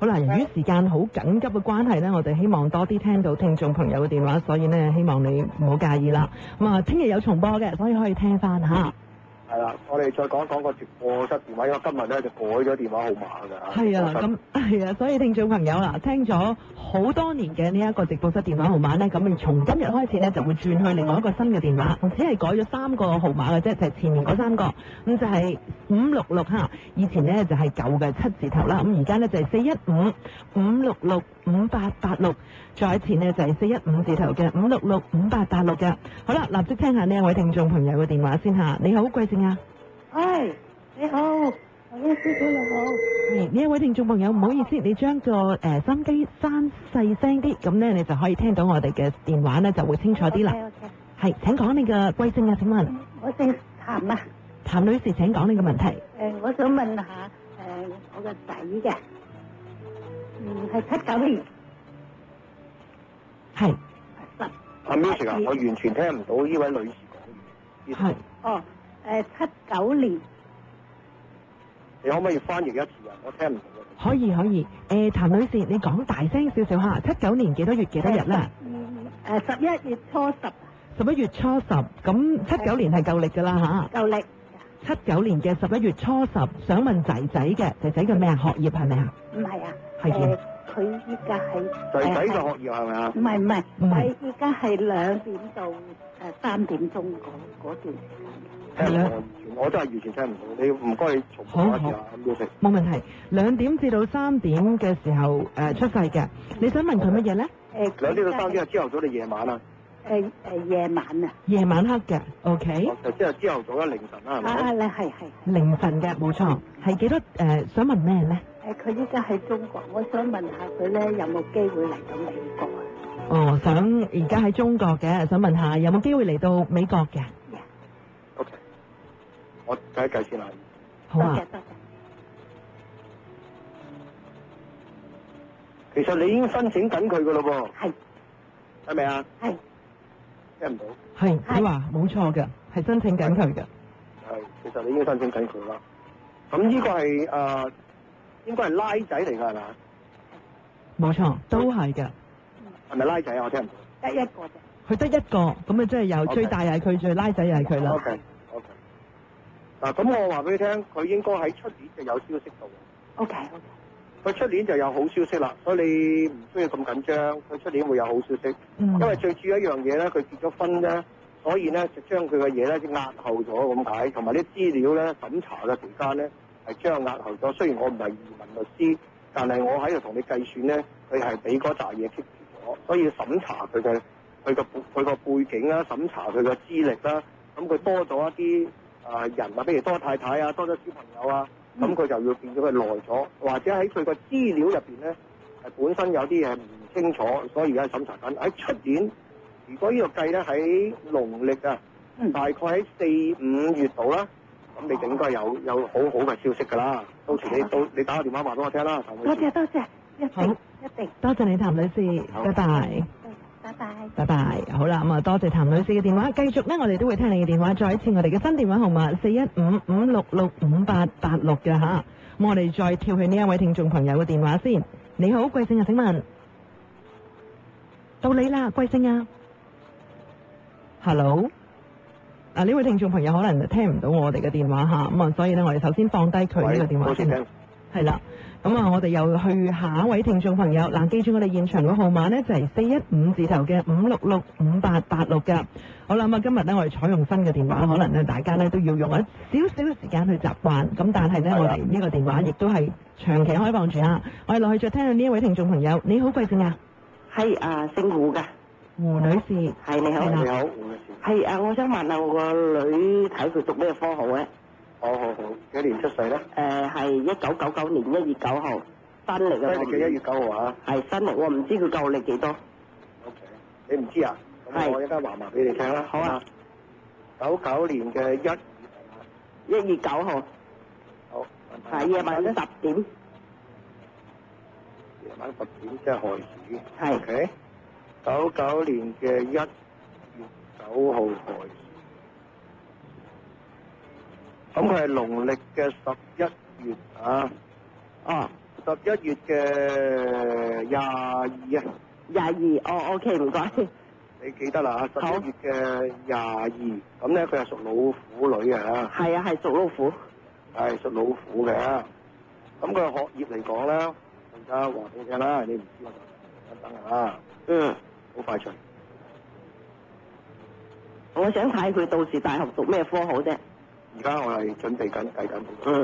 好啦，由於時間好緊急嘅關係呢，我哋希望多啲聽到聽眾朋友嘅電話，所以呢，希望你唔好介意啦。咁啊，聽日有重播嘅，所以可以聽翻嚇。 係啦，我哋再講一講個直播室電話，因為今日咧就改咗電話號碼㗎。 係啊，咁係啊，所以聽眾朋友啦，聽咗好多年嘅呢一個直播室電話號碼呢，咁你從今日開始呢，就會轉去另外一個新嘅電話，只係改咗3個號碼嘅啫，就係前面嗰3個，咁就係566嚇，以前呢就係舊嘅7字頭啦，咁而家呢就係415-566-5886，再一次呢就係415字頭嘅566-5886嘅。好啦，立即聽下呢一位聽眾朋友嘅電話先嚇。你好，貴姓啊？ 係，你好，黃師傅你好。 係呢一位聽眾朋友，唔好意思，你將個收音機閂細聲啲，咁咧你就可以聽到我哋嘅電話咧就會清楚啲啦。係，請講你嘅貴姓啊？請問。 我姓譚啊。 譚女士，請講你嘅問題。 我想問下我個仔嘅，係79年。 係。 阿 Miss 啊，我完全聽唔到呢位女士講嘢。 係。 哦。79年， 你可唔可以翻譯一次啊？我聽唔到。 可以。譚女士，你講大聲少少嚇。79年幾多月幾多日啦 11月初10。 11月初10，咁79年係舊歷㗎啦嚇。 舊歷。 79年嘅11月初10，想問仔仔嘅，仔仔嘅咩啊？學業係咪啊？ 唔係啊。 係嘅。 佢依家係。 仔仔嘅學業係咪啊？ 唔係，係依家係2點到3點鐘嗰段時間。 我真係完全聽唔到，你唔該你重複一次啊， 冇問題。2點至到3點嘅時候出世嘅，你想問佢乜嘢咧 ？2點到3點係朝頭早定夜晚啊？ 夜晚啊。 夜晚黑嘅 ，OK。 就即係朝頭早啦，凌晨啦，係咪？ 係。 凌晨嘅，冇錯。係幾多想問咩咧？ 佢依家喺中國，我想問下佢咧有冇機會嚟到美國啊？ 哦，想而家喺中國嘅，想問下有冇機會嚟到美國嘅？ 我計一計先啦。 好啊。 多謝。 其實你已經申請緊佢噶咯噃。係咪啊？ 係。 聽唔到。 係，佢話冇錯嘅，係申請緊佢嘅。 係，其實你已經申請緊佢啦。咁呢個係應該係拉仔嚟㗎係咪？ 冇錯，都係嘅。 係咪拉仔啊？我聽唔到。 得一個啫。 佢得一個，咁啊即係由最大又係佢，最拉仔又係佢啦。 OK。嗱，咁我話俾你聽，佢應該喺出年就有消息到。 OK。 佢出年就有好消息啦，所以你唔需要咁緊張。佢出年會有好消息，因為最主要一樣嘢咧，佢結咗婚咧，所以咧就將佢嘅嘢咧押後咗咁解，同埋啲資料咧審查嘅期間咧係將押後咗。雖然我唔係移民律師，但係我喺度同你計算咧，佢係俾嗰扎嘢 keep 住咗，所以審查佢個背景啦，審查佢嘅資歷啦，咁佢多咗一啲。人啊，譬如多太太啊，多咗小朋友啊，咁佢就要變咗佢耐咗，或者喺佢個資料入邊咧，本身有啲嘢唔清楚，所以而家審查緊。喺出年，如果呢個計咧喺農曆啊，大概喺4、5月度啦，咁你就應該有好好嘅消息㗎啦。到時你打個電話話俾我聽啦，譚女士。 多謝，一定。 多謝你，譚女士，拜拜。拜拜，好啦，咁啊多謝譚女士嘅電話，繼續呢，我哋都會聽你嘅電話，再一次我哋嘅新電話號碼415-566-5886嘅吓，咁我哋再跳去呢一位聽眾朋友嘅電話先。你好，貴姓啊？請問到你啦，貴姓啊 ？Hello， 呢位聽眾朋友可能聽唔到我哋嘅電話吓，咁啊，所以呢，我哋首先放低佢呢個電話先，係啦。咁啊，我哋又去下一位聽眾朋友。嗱，記住我哋現場個號碼呢，就係415字頭嘅566-5886嘅。好啦，咁啊，今日呢，我哋採用新嘅電話，可能呢，大家呢都要用一少少嘅時間去習慣。咁但係呢，我哋呢個電話亦都係長期開放住啊。我哋落去再聽下呢一位聽眾朋友。你好，貴姓啊？ 係姓胡嘅。 胡女士。 係，你好。 你好，胡女士。 係我想問下我個女睇佢讀咩科好咧？ 好，幾年出世咧？ 係1999年1月9號，新嚟嘅。 新歷嘅1月9號啊？ 係新歷，我唔知佢舊歷幾多。 OK，你唔知啊？咁我一陣話埋俾你聽啦。 好啊。 99年嘅1 月9號。 好。 係夜晚10點。 夜晚10點即係亥時。 係。 OK。99年嘅1月9號亥時。咁佢係農曆嘅11月啊。 哦。 11月嘅22啊。 22，哦 ，OK， 唔該。 你記得啦嚇，11月嘅22，咁咧佢係屬老虎女嘅嚇。 係啊，係屬老虎。 係屬老虎嘅，咁佢學業嚟講咧，而家話俾你聽啦，你唔知我就等等啊。 嗯。 好快脆。 我想睇佢到時大學讀咩科好啫。 而家我係準備緊計緊。 嗯。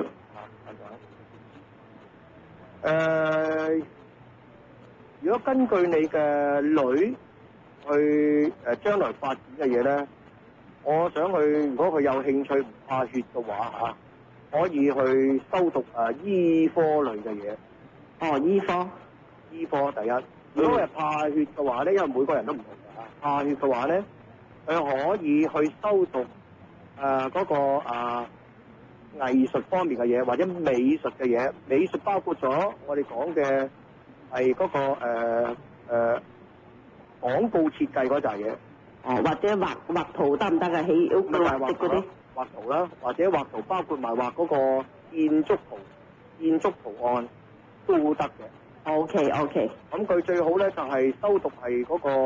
如果根據你嘅女去將來發展嘅嘢咧，我想佢如果佢有興趣唔怕血嘅話嚇，可以去修讀醫科類嘅嘢。 哦，醫科。 醫科第一。如果係怕血嘅話咧，因為每個人都唔同㗎嚇。怕血嘅話咧，佢可以去修讀嗰個藝術方面嘅嘢，或者美術嘅嘢。美術包括咗我哋講嘅係嗰個廣告設計嗰扎嘢。 哦，或者畫圖得唔得啊？起屋嗰啲。 畫圖啦，或者畫圖包括埋畫嗰個建築圖案都得嘅。 OK。 咁佢最好咧就係修讀係嗰個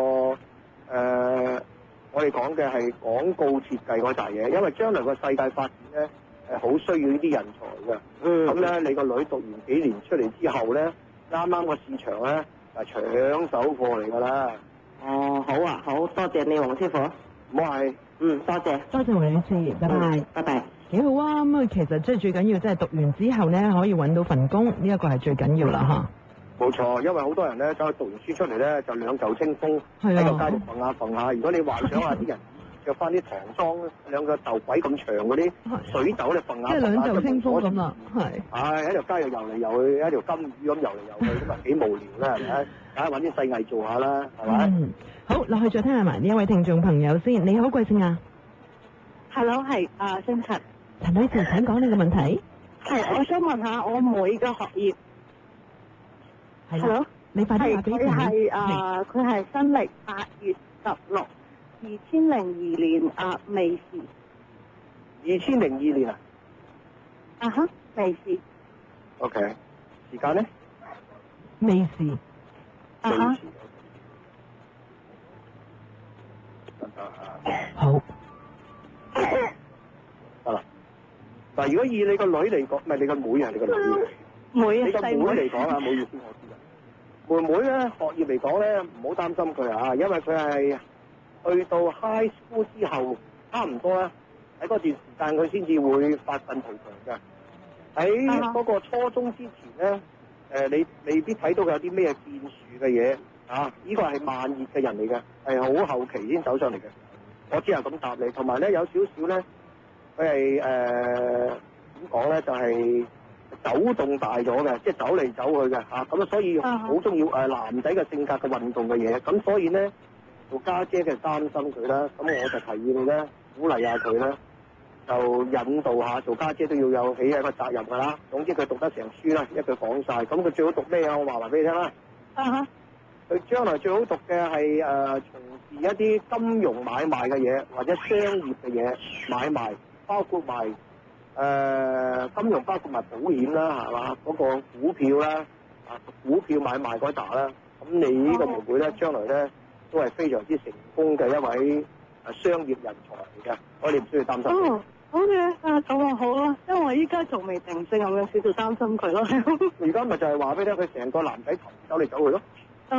我哋講嘅係廣告設計嗰扎嘢，因為將來個世界發展咧係好需要呢啲人才嘅。咁咧你個女讀完幾年出嚟之後咧，啱啱個市場咧係搶手貨嚟㗎啦。 哦，好啊，好多謝你黃師傅。 唔好係。 多謝。 多謝黃女士，拜拜。 拜拜。 幾好啊！咁其實即係最緊要，即係讀完之後咧，可以揾到份工，呢一個係最緊要啦嚇。 冇錯，因為好多人咧走去讀完書出嚟咧，就兩嚿清風喺個街度揈下。如果你幻想下啲人着翻啲唐裝，兩個袖鬼咁長嗰啲水袖咧揈下， 即係兩嚿清風咁啦，係。 係喺條街度遊嚟遊去，一條金魚咁遊嚟遊去，咁啊幾無聊啦，係咪？梗係揾啲細藝做下啦，係咪？ 好，落去再聽下埋呢一位聽眾朋友先。你好，貴姓啊 ？Hello， 係姓陳。 陳女士，請講你嘅問題。 係，我想問下我妹嘅學業。Hello， 你快啲話俾佢聽。 佢係新曆8月16， 2002年未時。 2002年啊？ 未時。 OK， 時間咧？ 未時。好。 得啦。嗱，如果以你個女嚟講，唔係你個妹啊，你個女。 妹。 你個妹嚟講啊，冇意思，我知啦。妹妹咧，學業嚟講咧，唔好擔心佢啊，因為佢係去到 high school 之後，差唔多啦，喺嗰段時間佢先至會發奮圖強嘅。喺嗰個初中之前咧，你未必睇到佢有啲咩建樹嘅嘢啊！呢個係慢熱嘅人嚟嘅，係好後期先走上嚟嘅。我只係咁答你，同埋咧有少少咧，佢係點講咧，就係走動大咗嘅，即係走嚟走去嘅嚇。咁所以好中意男仔嘅性格嘅運動嘅嘢。咁所以咧，做家姐嘅擔心佢啦。咁我就提議你咧，鼓勵下佢啦，就引導下做家姐都要有起一個責任㗎啦。總之佢讀得成書啦，一句講晒。咁佢最好讀咩啊？我話埋俾你聽啦。佢將來最好讀嘅係從事一啲金融買賣嘅嘢，或者商業嘅嘢買賣，包括埋金融，包括埋保險啦，係嘛？嗰個股票啦，股票買賣嗰扎啦。咁你呢個妹妹咧，將來咧都係非常之成功嘅一位商業人才嚟嘅，所以你唔需要擔心。 好嘅，咁啊好啦，因為我依家仲未定性，我有少少擔心佢咯。 而家咪就係話俾你聽，佢成個男仔頭走嚟走去咯。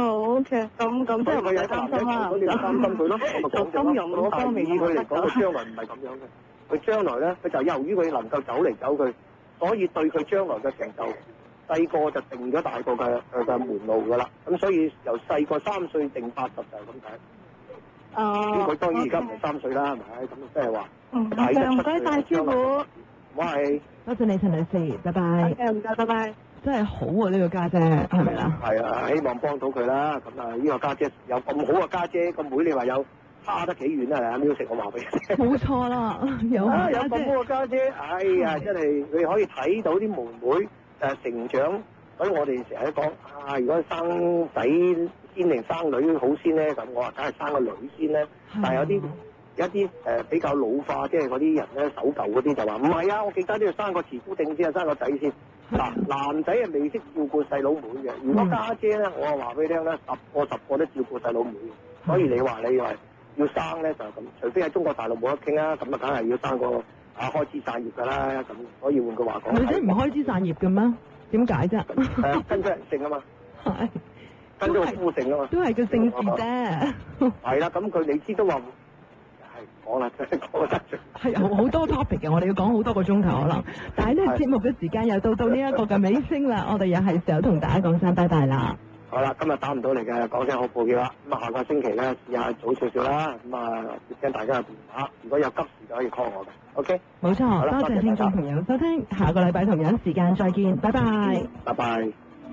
OK，咁即係唔使擔心啦。 咁你咪擔心佢咯。 做金融嗰方面， 以佢嚟講，佢將來唔係咁樣嘅。佢將來咧，佢就由於佢能夠走嚟走去，所以對佢將來嘅成就，細個就定咗大個嘅門路㗎啦。咁所以由細個3歲定80就係咁解。咁佢當然而家唔係3歲啦，係咪？咁即係話睇得出唔該晒師傅。 我係多謝你陳女士，拜拜。 唔該，拜拜。 真係好啊！呢個家姐係咪啊？ 係啊，希望幫到佢啦。咁啊，呢個家姐有咁好嘅家姐，個妹你話有差得幾遠啊？阿 Music，我話俾你聽。冇錯啦，有咁好嘅家姐，哎呀，真係你可以睇到啲妹妹成長。所以我哋成日都講如果生仔先定生女好先咧，咁我話梗係生個女先咧。但係有啲有一啲比較老化，即係嗰啲人咧守舊嗰啲就話唔係啊，我記得都要生個慈姑定先啊，生個仔先。嗱，男仔係未識照顧細佬妹嘅，如果家姐咧，我話俾你聽咧，10個都照顧細佬妹嘅，所以你話要生咧就係咁，除非喺中國大陸冇得傾啦，咁啊梗係要生個開枝散葉㗎啦，咁所以換句話講， 女仔唔開枝散葉嘅咩？點解啫？ 跟咗人性啊嘛， 係跟咗個夫性啊嘛， 都係個姓氏啫。 係啦，咁佢你知都話。講啦，真係講得著。 係好多 topic 嘅，我哋要講好多個鐘頭可能。但係咧節目嘅時間又到呢一個嘅尾聲啦，我哋又係時候同大家講聲拜拜啦。 好啦，今日打唔到嚟嘅，講聲好抱歉啦。咁啊，下個星期咧試下早少少啦。咁啊，接聽大家嘅電話，如果有急事就可以 call 我嘅。OK。冇錯，多謝聽眾朋友收聽，下個禮拜同樣時間再見，拜拜。拜拜。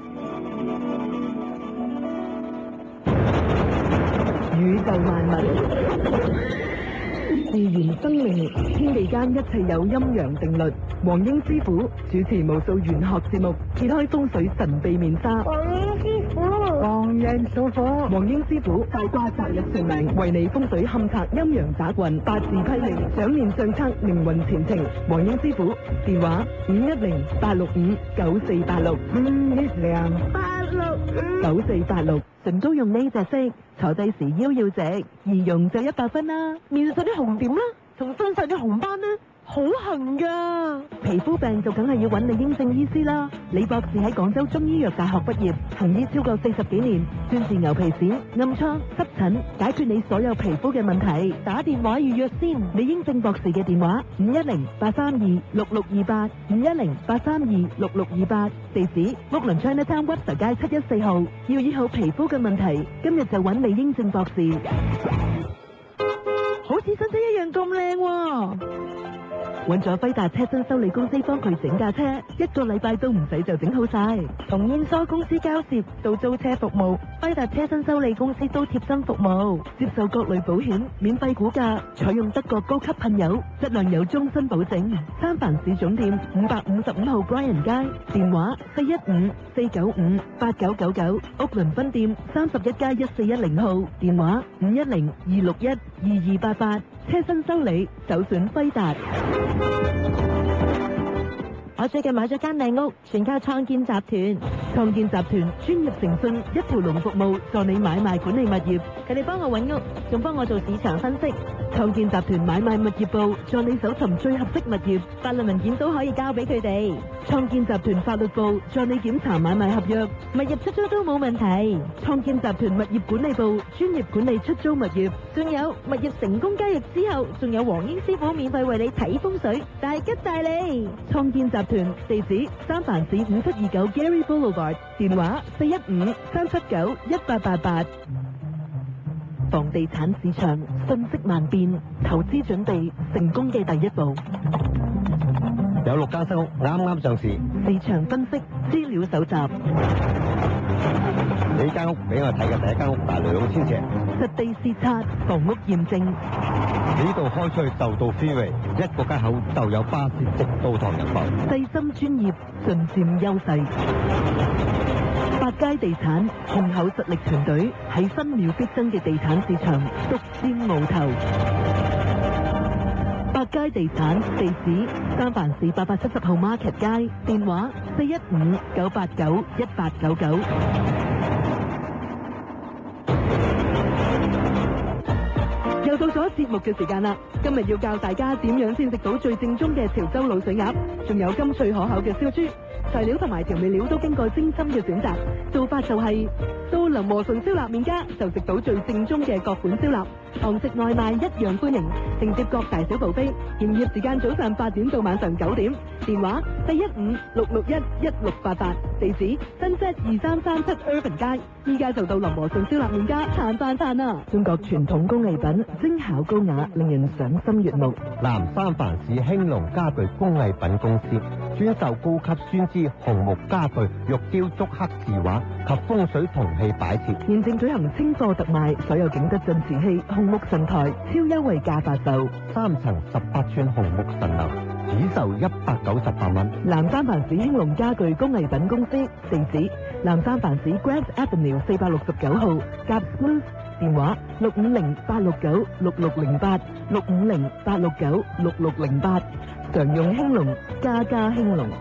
宇宙萬物。自然生命，天地間一切有陰陽定律。黃英師傅主持無數玄學節目，揭開風水神秘面紗。黃英師傅，黃人屬火。黃英師傅大卦擇日算命，為你風水勘測陰陽打運，八字批命，掌面相測命運前程。黃英師傅電話510-865-9486。510-865-9486。純都用呢隻色，坐低時腰要直，易用就100分啦。面上啲紅點啦，同身上啲紅斑呢，好痕噶。皮膚病就梗係要揾李英正醫師啦。李博士喺廣州中醫藥大學畢業，行醫超過40幾年，專治牛皮癬、暗瘡、濕疹，解決你所有皮膚嘅問題。打電話預約先，李英正博士嘅電話510-832-6628 510-832-6628，地址屋崙 Chinatown 屈臣街714號。要醫好皮膚嘅問題，今日就揾李英正博士。好似新車一樣咁靚喎！揾咗輝達車身修理公司幫佢整架車，1個禮拜都唔使就整好晒。從驗收公司交涉到租車服務，輝達車身修理公司都貼身服務，接受各類保險，免費估價，採用德國高級噴油，質量有終身保證。三藩市總店555號 Bryan 街，電話415-495-8999，屋崙分店31+1410號，電話510-261-2288。車身修理，首選輝達。我最近買咗間靚屋，全靠創建集團。創建集團專業誠信，一條龍服務，助你買賣管理物業。佢哋幫我揾屋，仲幫我做市場分析。創建集團買賣物業部助你搜尋最合適物業，法律文件都可以交俾佢哋。創建集團法律部助你檢查買賣合約，物業出租都冇問題。創建集團物業管理部專業管理出租物業，仲有物業成功交易之後，仲有黃英師傅免費為你睇風水，大吉大利。創建集團地址三藩市5729 Gary Boulevard， 電話415-379-1888。房地產市場瞬息萬變，投資準備成功嘅第一步。 有6間新屋啱啱上市， 市場分析資料搜集。 呢間屋俾我睇嘅第一間屋大2000尺， 實地視察，房屋驗證。 呢度開出去就到 freeway， 一個街口就有巴士直到唐人埠。 細心專業，盡佔優勢。百佳地產雄厚實力團隊喺分秒必爭嘅地產市場獨佔鰲頭。百佳地產地址三藩市870號 Market 街，電話415-989-1899。又到咗節目嘅時間啦！今日要教大家點樣先食到最正宗嘅潮州滷水鴨，仲有甘脆可口嘅燒豬。材料同埋調味料都經過精心嘅選擇，做法就係到林和順燒臘麵家就食到最正宗嘅各款燒臘，堂食外賣一樣歡迎，承接各大小部飛。營業時間早上8點到晚上9點，電話415-661-1688，地址新set 2337 Urban 街。依家就到林和順燒臘麵家嘆飯飯啊！中國傳統工藝品，精巧高雅，令人賞心悅目。 南三藩市興隆家具工藝品公司專售高級酸枝紅木家具、玉雕竹刻字畫及風水銅器擺設。 現正舉行清貨特賣，所有景德鎮瓷器、紅木神台超優惠價發售 ，3層18寸紅木神樓，只售198蚊。 南三藩市興隆家具工藝品公司，地址南三藩市 Grant Avenue 469號，夾 Smooth 電話650-869-6608，650-869-6608，常用興隆，家家興隆。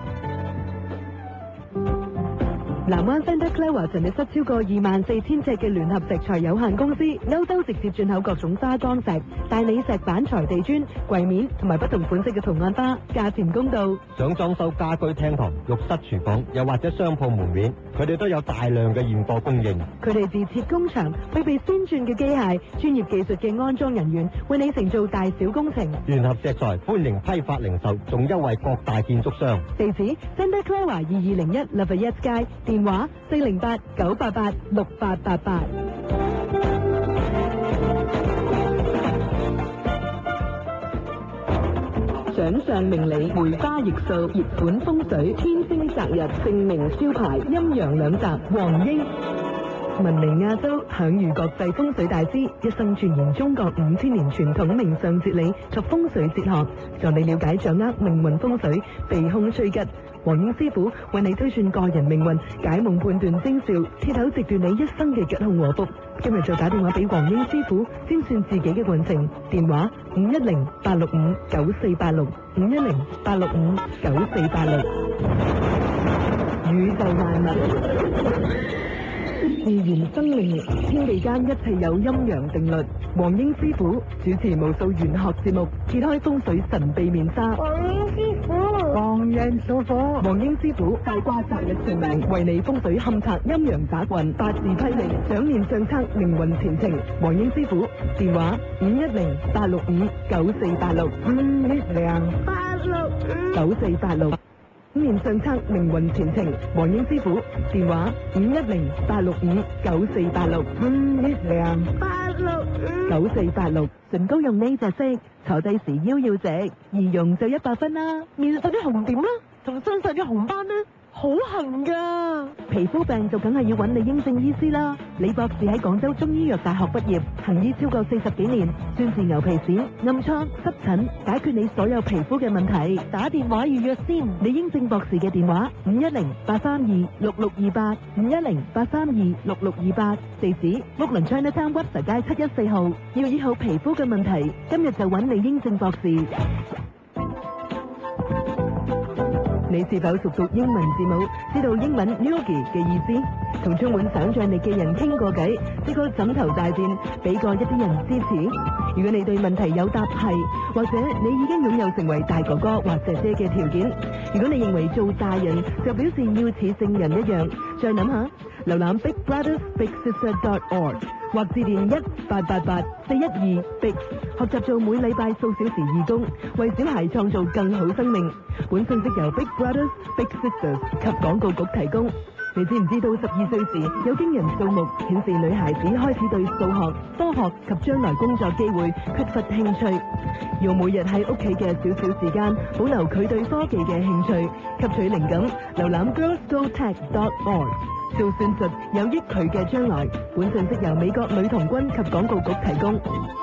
南灣 Santa Clara 陳列室超過24,000尺嘅聯合石材有限公司，歐洲直接進口各種花崗石、大理石板材地磚、櫃面同埋不同款式嘅圖案花，價錢公道。 想裝修家居廳堂、浴室、廚房，又或者商鋪門面，佢哋都有大量嘅現貨供應。 佢哋自設工場，配備先進嘅機械、專業技術嘅安裝人員，為你承做大小工程。 聯合石材歡迎批發零售，仲優惠各大建築商。 地址 Santa Clara 2201 Lafayette 街，電話408-988-6888。掌上明理，梅花易數，熱款風水，天星擇日，姓名招牌，陰陽兩澤，黃英。聞名亞洲，享譽國際風水大師，一生鑽研中國5000年傳統命相哲理及風水哲學，助你了解掌握命運風水，避凶趨吉。黃英師傅為你推算個人命運，解夢判斷徵兆，鐵口直斷你一生嘅吉凶禍福。今日就打電話俾黃英師傅，先算自己嘅運程。電話510-865-9486，510-865-9486。宇宙萬物，自然生命，天地間一切有陰陽定律。黃英師傅主持無數玄學節目，揭開風水神秘面紗。 黃英師傅， 黃人數火， 黃英師傅大卦擇日算命，為你風水勘察陰陽雜運，八字批命，掌念相測命運前程。黃英師傅電話510-865-9486，510-865-9486。面相測命運前程，黃英師傅電話510-865-9486，510-865-9486。唇膏用呢隻色，坐低時腰要直，易用就100分啦。面上啲紅點啦，同身上啲紅斑呢，好痕噶。皮膚病就梗係要揾李英正醫師啦。李博士喺廣州中醫藥大學畢業，行醫超過40幾年，專治牛皮癬、暗瘡、濕疹，解決你所有皮膚嘅問題。打電話預約先。李英正博士嘅電話510-832-6628，510-832-6628。地址屋倫 Chinatown 屈臣街714號。要醫好皮膚嘅問題，今日就揾李英正博士。你是否熟讀英文字母，知道英文 Yogi 嘅意思？同充滿想像力嘅人傾過偈，試過枕頭大戰，俾過一啲人支持。如果你對問題有答係，或者你已經擁有成為大哥哥或姐姐嘅條件，如果你認為做大人就表示要似聖人一樣，再諗下，瀏覽 BigBrothersBigSisters.org 或致電1888-412-BIG，學習做每禮拜數小時義工，為小孩創造更好生命。本信息由 Big Brothers Big Sisters 及廣告局提供。你知唔知道12歲時有驚人數目顯示女孩子開始對數學、科學及將來工作機會缺乏興趣？用每日喺屋企嘅少少時間保留佢對科技嘅興趣，吸取靈感，瀏覽 girlsgotech.org， 做算術有益佢嘅將來。本信息由美國女童軍及廣告局提供。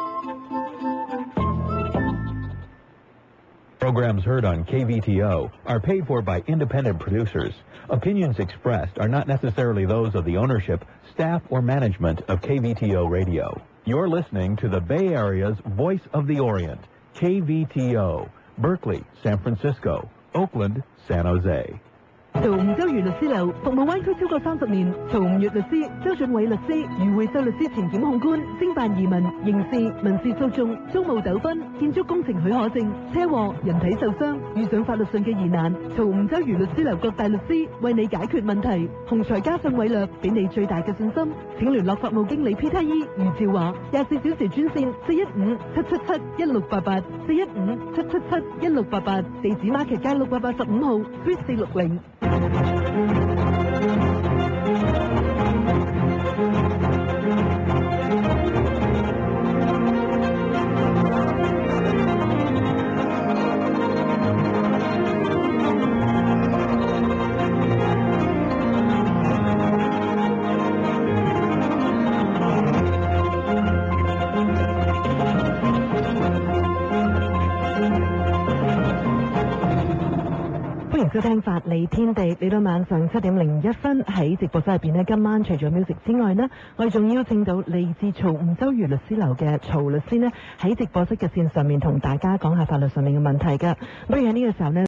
Programs heard on KVTO are paid for by independent producers. Opinions expressed are not necessarily those of the ownership, staff, or management of KVTO Radio. You're listening to the Bay Area's Voice of the Orient, KVTO, Berkeley, San Francisco, Oakland, San Jose. 曹吳周瑜律師樓服務灣區超過30年，曹吳粵律師、周俊偉律師、余會秀律師前檢控官，偵辦移民、刑事、民事訴訟、租務糾紛、建築工程許可證、車禍、人體受傷，遇上法律上嘅疑難，曹吳周瑜律師樓各大律師為你解決問題。雄才加上偉略，俾你最大嘅信心。請聯絡法務經理 Peter E 余兆華，24小時專線415-777-1688，415-777-1688，地址馬其街685號 Suite 460。 歡迎收聽法理天地，嚟到晚上7:01喺直播室入邊呢，今晚除咗 music 之外呢，我哋仲邀請到嚟自曹吳周瑜律師樓嘅曹律師呢，喺直播室嘅線上面同大家講下法律上面嘅問題㗎。不如喺呢個時候呢。